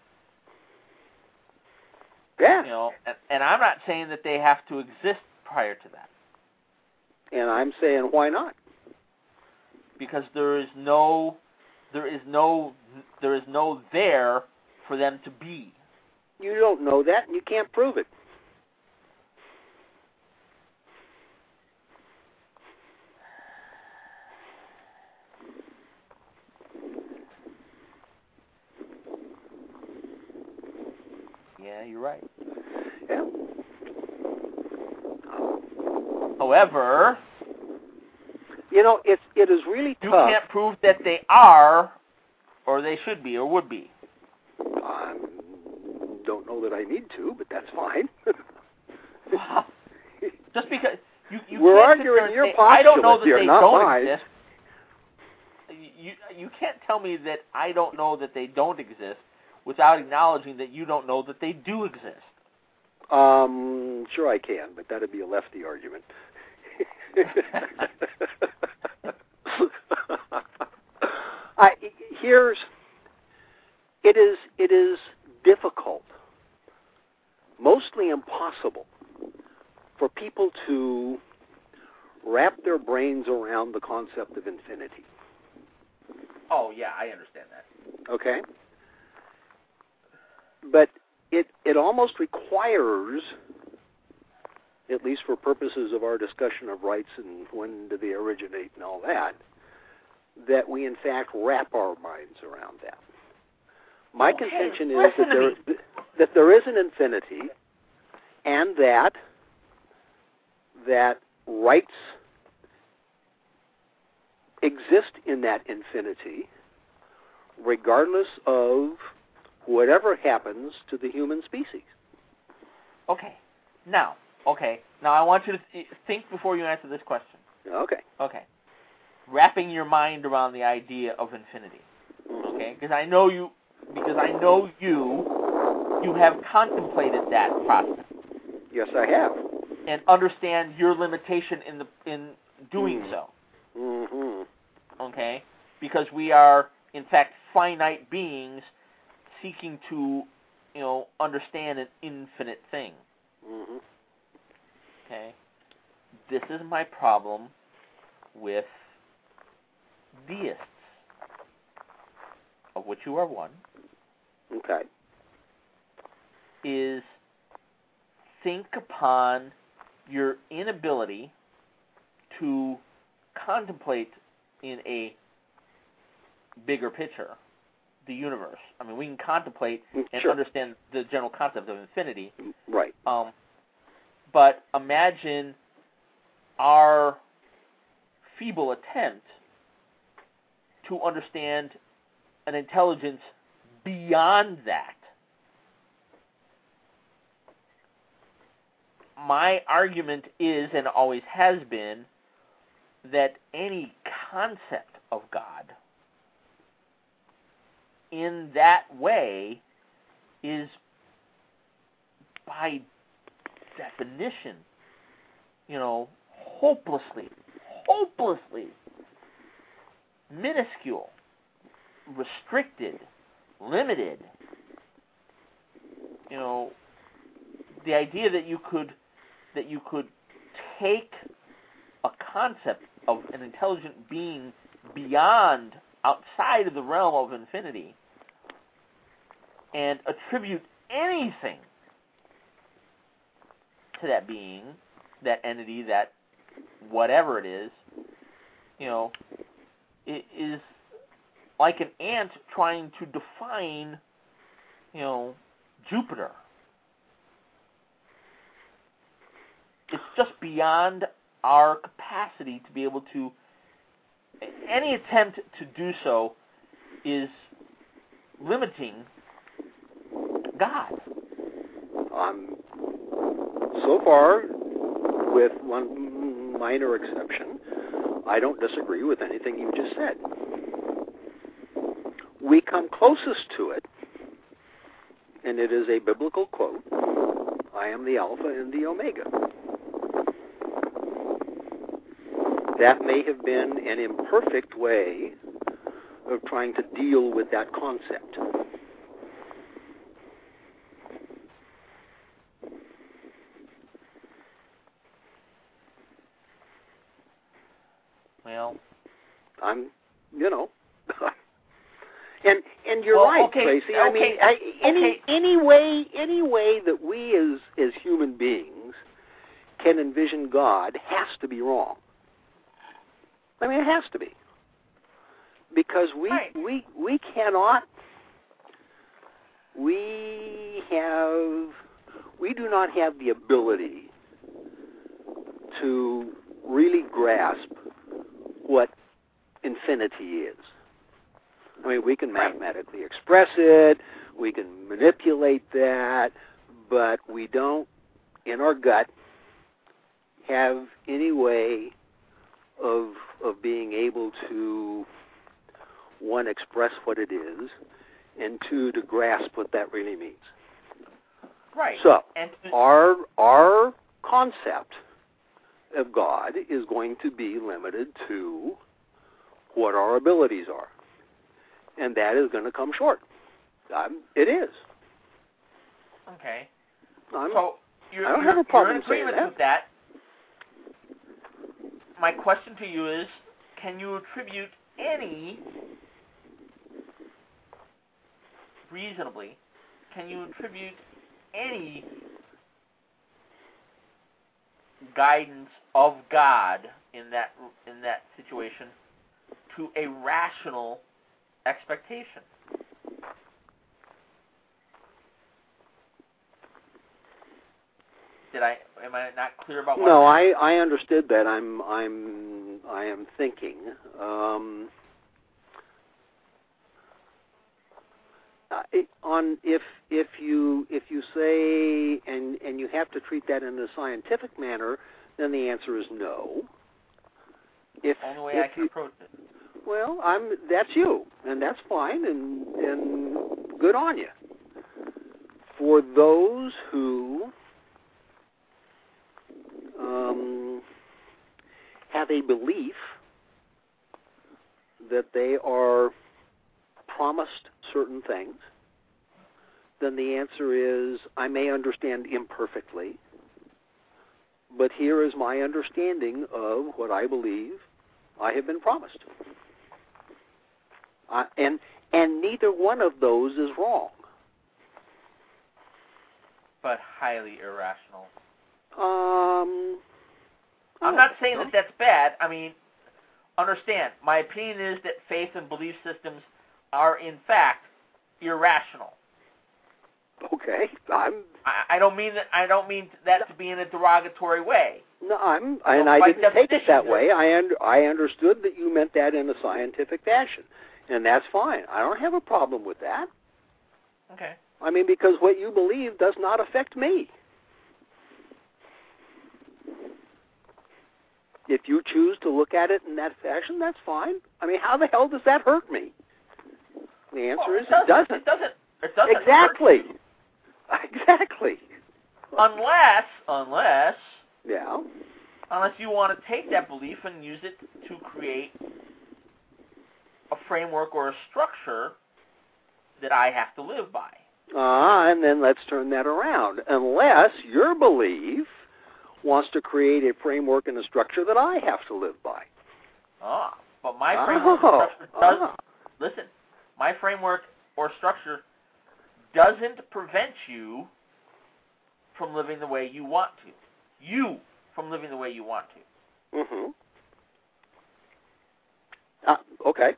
Yeah. You know, and, and I'm not saying that they have to exist prior to that. And I'm saying, why not? Because there is no, there is no, there is no there for them to be. You don't know that, and you can't prove it. Yeah, you're right. Yeah. However, you know, it's it is really you tough. You can't prove that they are, or they should be, or would be. I don't know that I need to, but that's fine. Wow. Just because you, you we're can't arguing your say, postulate I don't know that here, they not don't mine. exist. You you can't tell me that I don't know that they don't exist without acknowledging that you don't know that they do exist. Um, sure I can, but that'd be a lefty argument. I, here's it is it is difficult, mostly impossible, for people to wrap their brains around the concept of infinity. Oh yeah, I understand that. Okay, but it it almost requires, at least for purposes of our discussion of rights and when do they originate and all that, that we in fact wrap our minds around that. My okay, contention is that there, that there is an infinity, and that that rights exist in that infinity, regardless of whatever happens to the human species. Okay. Now, okay. Now I want you to th- think before you answer this question. Okay. Okay. Wrapping your mind around the idea of infinity. Okay? Because I know you because I know you you have contemplated that process. Yes, I have. And understand your limitation in the in doing mm. so. Mm-hmm. Okay? Because we are in fact finite beings seeking to, you know, understand an infinite thing. Mm-hmm. Okay? This is my problem with deists, of which you are one. Okay. Is think upon your inability to contemplate in a bigger picture the universe. I mean, we can contemplate and sure. understand the general concept of infinity. Right. Um, but imagine our feeble attempt to understand an intelligence beyond that. My argument is, and always has been, that any concept of God in that way is, by definition, you know, hopelessly, hopelessly minuscule, restricted, limited. You know, the idea that you could that you could take a concept of an intelligent being beyond, outside of the realm of infinity, and attribute anything to that being, that entity, that whatever it is, you know, it is like an ant trying to define, you know, Jupiter. It's just beyond our capacity to be able to. Any attempt to do so is limiting God. Um, so far, with one minor exception, I don't disagree with anything you just said. We come closest to it, and it is a biblical quote. I am the Alpha and the Omega. That may have been an imperfect way of trying to deal with that concept. Well, I'm, you know, and and you're well, right, okay, Tracy. I okay, mean, I, any okay. any way any way that we as as human beings can envision God has to be wrong. I mean, it has to be, because we Right. we we cannot. We have we do not have the ability to really grasp what infinity is. I mean, we can mathematically express it, we can manipulate that, but we don't, in our gut, have any way of of being able to, one, express what it is, and two, to grasp what that really means. Right. So, and our our concept of God is going to be limited to what our abilities are. And that is going to come short. Um, it is. Okay. I'm, So you're, I don't you're, have a problem you're in agreement saying with that. My question to you is, can you attribute any, reasonably, can you attribute any guidance of God in that in that situation to a rational expectation? Did I am I not clear about what No, I'm I, I understood that. I'm I'm I am thinking. Um, uh, it, on if if you if you say and and you have to treat that in a scientific manner, then the answer is no. If only way if I can you, approach it? well, I'm that's you, and that's fine, and and good on you. For those who um, have a belief that they are promised certain things, then the answer is, I may understand imperfectly, but here is my understanding of what I believe I have been promised. Uh, and and neither one of those is wrong. But highly irrational. Um, I'm oh, not saying no. that that's bad. I mean, understand, my opinion is that faith and belief systems are, in fact, irrational. Okay, I'm. I, I don't mean that. I don't mean that to be in a derogatory way. No, I'm, So and I by didn't take it definition, that way. I un, I understood that you meant that in a scientific fashion, and that's fine. I don't have a problem with that. Okay. I mean, because what you believe does not affect me. If you choose to look at it in that fashion, that's fine. I mean, how the hell does that hurt me? The answer Well, is it doesn't. it doesn't. It doesn't. It doesn't Exactly. hurt you. Exactly. Unless, unless, Yeah. unless you want to take that belief and use it to create a framework or a structure that I have to live by. Ah, and then let's turn that around. Unless your belief wants to create a framework and a structure that I have to live by. Ah, but my framework Oh, or structure does, ah. listen, my framework or structure doesn't prevent you from living the way you want to. You from living the way you want to. Mm-hmm. Ah, okay.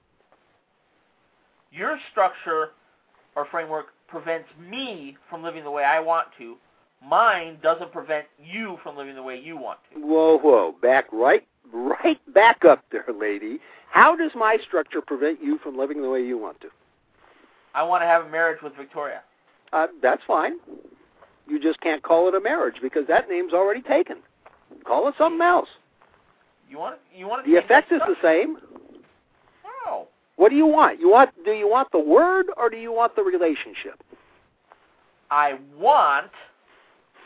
Your structure or framework prevents me from living the way I want to. Mine doesn't prevent you from living the way you want to. Whoa, whoa. Back right, right back up there, lady. How does my structure prevent you from living the way you want to? I want to have a marriage with Victoria. Uh, that's fine. You just can't call it a marriage because that name's already taken. Call it something else. You want you want to The change effect that is the structure? same. No. What do you want? You want? Do you want the word or do you want the relationship? I want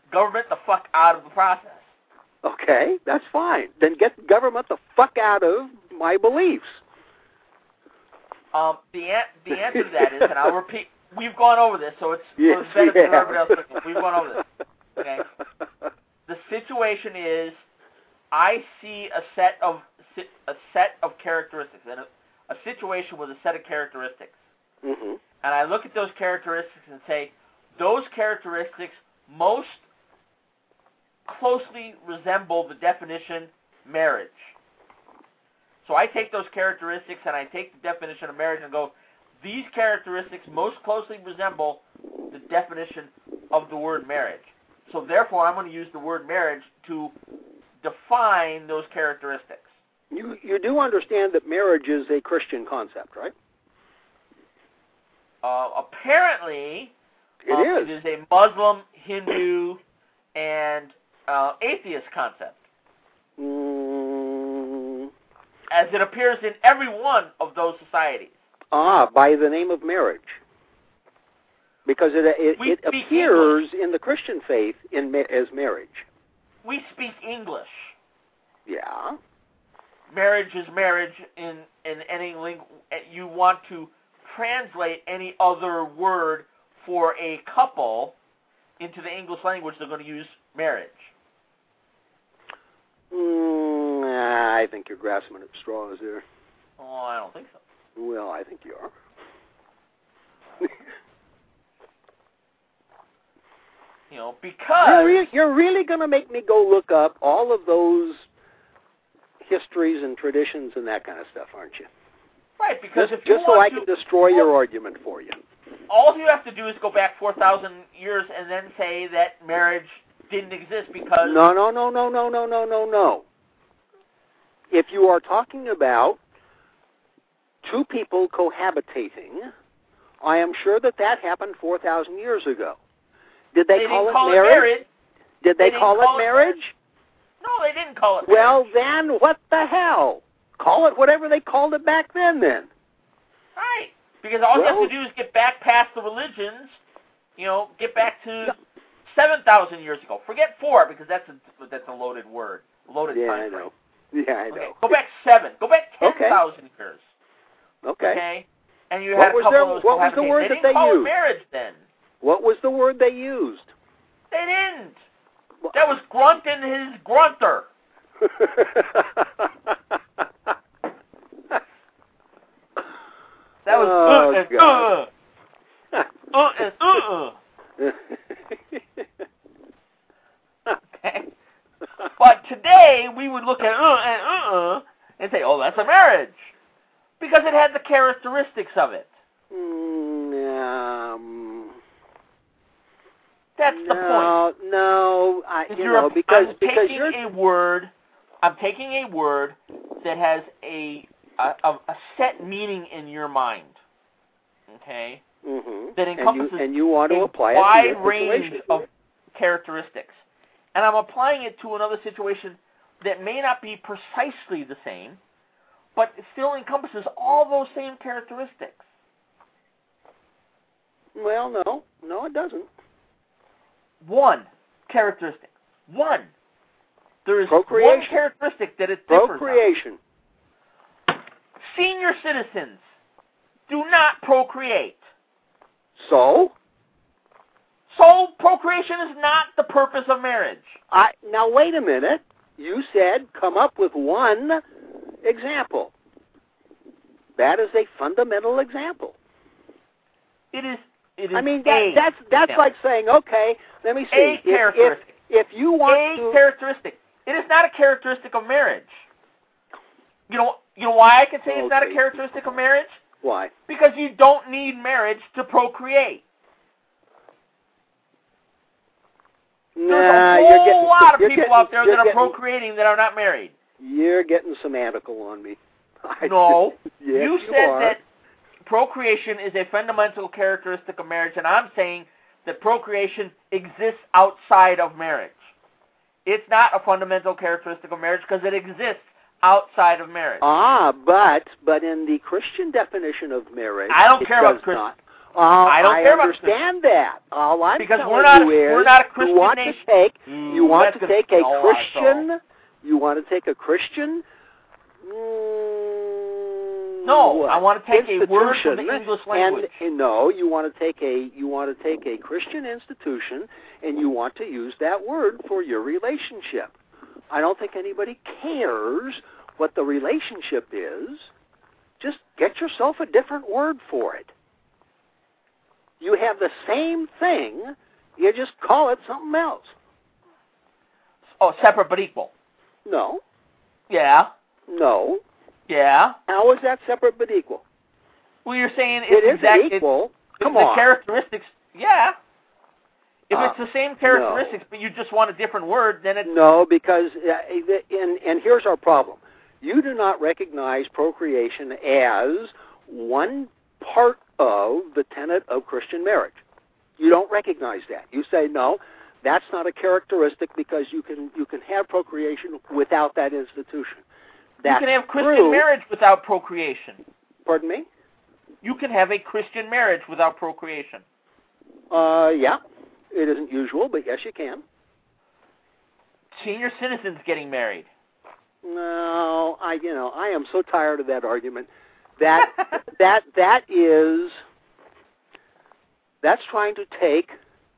government the fuck out of the process. Okay, that's fine. Then get government the fuck out of my beliefs. Um, the an- the answer to that is, and I'll repeat, we've gone over this, so it's, yes, so it's better yeah. for everybody else. We've gone over this. Okay. The situation is, I see a set of a set of characteristics, and a, a situation with a set of characteristics, mm-hmm. and I look at those characteristics and say, those characteristics most closely resemble the definition marriage. So I take those characteristics and I take the definition of marriage and go, these characteristics most closely resemble the definition of the word marriage. So therefore, I'm going to use the word marriage to define those characteristics. You you do understand that marriage is a Christian concept, right? Uh, apparently, it um, is. It is a Muslim, Hindu, and uh, atheist concept. Mm. As it appears in every one of those societies. Ah, by the name of marriage. Because it it, it appears English. in the Christian faith in as marriage. We speak English. Yeah. Marriage is marriage in, in any ling- you want to translate any other word for a couple into the English language, they're going to use marriage. Mm, I think you're grasping at straws there. Oh, I don't think so. Well, I think you are. You know, because... You're, re- you're really going to make me go look up all of those histories and traditions and that kind of stuff, aren't you? Right, because just, if you just so want I to, can destroy your argument for you. All you have to do is go back four thousand years and then say that marriage didn't exist because... No, no, no, no, no, no, no, no, no. If you are talking about two people cohabitating, I am sure that that happened four thousand years ago. Did they, they call, it, call marriage? it marriage? Did they, they call, call it it marriage? marriage? No, they didn't call it well, marriage. Well, then what the hell? Call it whatever they called it back then, then. Right. Because all well, you have to do is get back past the religions, you know, get back to seven thousand years ago. Forget four, because that's a, that's a loaded word, loaded yeah, time I frame. know. Yeah, I know. Okay. Go back seven. Go back ten thousand okay. years. Okay. Okay. And you what had a was couple their, of those What was the word they that didn't they call used? it marriage then. What was the word they used? They didn't. That was Grunt and his grunter. That was oh, uh and God. uh. uh and uh. Okay. But today, we would look at uh and uh and say, oh, that's a marriage. Because it had the characteristics of it. Mm, um, that's no, the point. No, I, you you're, know, because, I'm because taking you're... a word, I'm taking a word that has a a, a set meaning in your mind, okay? Mm-hmm. That encompasses and you, and you want to a apply wide it to your range situation. of characteristics. And I'm applying it to another situation that may not be precisely the same, but it still encompasses all those same characteristics. Well, no. No, it doesn't. One characteristic. One. There is one characteristic that it differs Procreation. on. Senior citizens do not procreate. So? So procreation is not the purpose of marriage. I, now, wait a minute. You said come up with one example. That is a fundamental example. It is. It is. I mean, that, that's that's example. like saying, okay, let me see. A if, characteristic. If, if you want a to, characteristic. It is not a characteristic of marriage. You know. You know why I can say okay. it's not a characteristic of marriage? Why? Because you don't need marriage to procreate. Nah, There's a whole you're getting, lot of you're people getting, out there that are getting, procreating that are not married. You're getting semantical on me. No. yes, you you said are. that procreation is a fundamental characteristic of marriage, and I'm saying that procreation exists outside of marriage. It's not a fundamental characteristic of marriage because it exists outside of marriage. Ah, but but in the Christian definition of marriage, I don't it care does about Christian. not. I don't I care understand about that. All I'm because telling we're not you a, is we're not a Christian you want nation. to take Ooh, you want that's to gonna take a throw us Christian. all. You want to take a Christian. Mm, No, what? I want to take a word from the Institution, English language. And, and no, you want to take a you want to take a Christian institution, and you want to use that word for your relationship. I don't think anybody cares what the relationship is. Just get yourself a different word for it. You have the same thing, you just call it something else. Oh, separate but equal. No. Yeah. No. Yeah. How is that separate but equal? Well, you're saying It it's isn't exact, equal. It, Come the on. characteristics, yeah. If Uh, it's the same characteristics, no. but you just want a different word, then it's... No, because, uh, and, and here's our problem. You do not recognize procreation as one part of the tenet of Christian marriage. You don't recognize that. You say, no, that's not a characteristic because you can you can have procreation without that institution. That's you can have Christian true. marriage without procreation. Pardon me? You can have a Christian marriage without procreation. Uh, yeah. It isn't usual, but yes, you can. Senior citizens getting married. No, I you know I am so tired of that argument. That that that is that's trying to take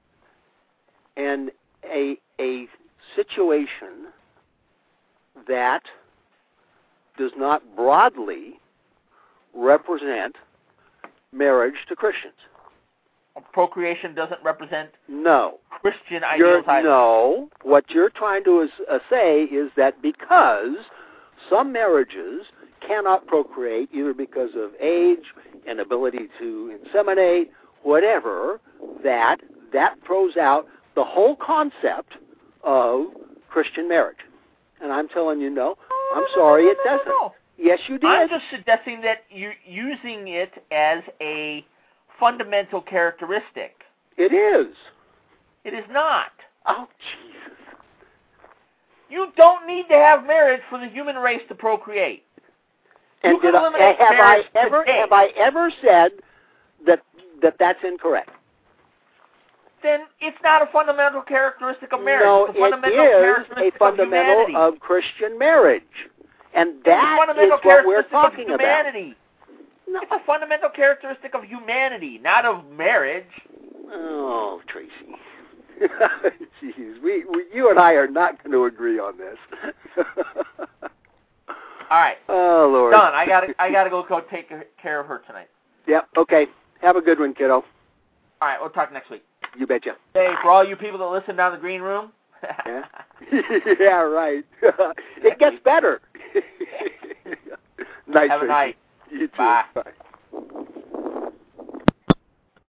an a a situation that does not broadly represent marriage to Christians. Procreation doesn't represent No. Christian You're, ideals either. no. What you're trying to is, uh, say is that because some marriages cannot procreate, either because of age, inability to inseminate, whatever, that that throws out the whole concept of Christian marriage. And I'm telling you, no. Oh, I'm no, sorry, no, no, it no, doesn't. no, no. Yes, you did. I'm just suggesting that you're using it as a fundamental characteristic. It is. It is not. Oh, Jesus. You don't need to have marriage for the human race to procreate. And You can did I, eliminate have I marriage ever today. have I ever said that that that's incorrect? Then it's not a fundamental characteristic of marriage. No, it's a fundamental it is characteristic a fundamental of humanity. of Christian marriage, and It's that a fundamental is what we're characteristic talking of about. humanity. No. It's a fundamental characteristic of humanity, not of marriage. Oh, Tracy. Jeez, we, we you and I are not going to agree on this. All right. Oh, Lord. Done. I gotta I gotta go go take care of her tonight. Yep. Okay. Have a good one, kiddo. All right. We'll talk next week. You betcha. Hey, for all you people that listen down the green room. Yeah. Yeah. Right. It gets better. Night, Have a Tracy. night. You too. Bye. Bye.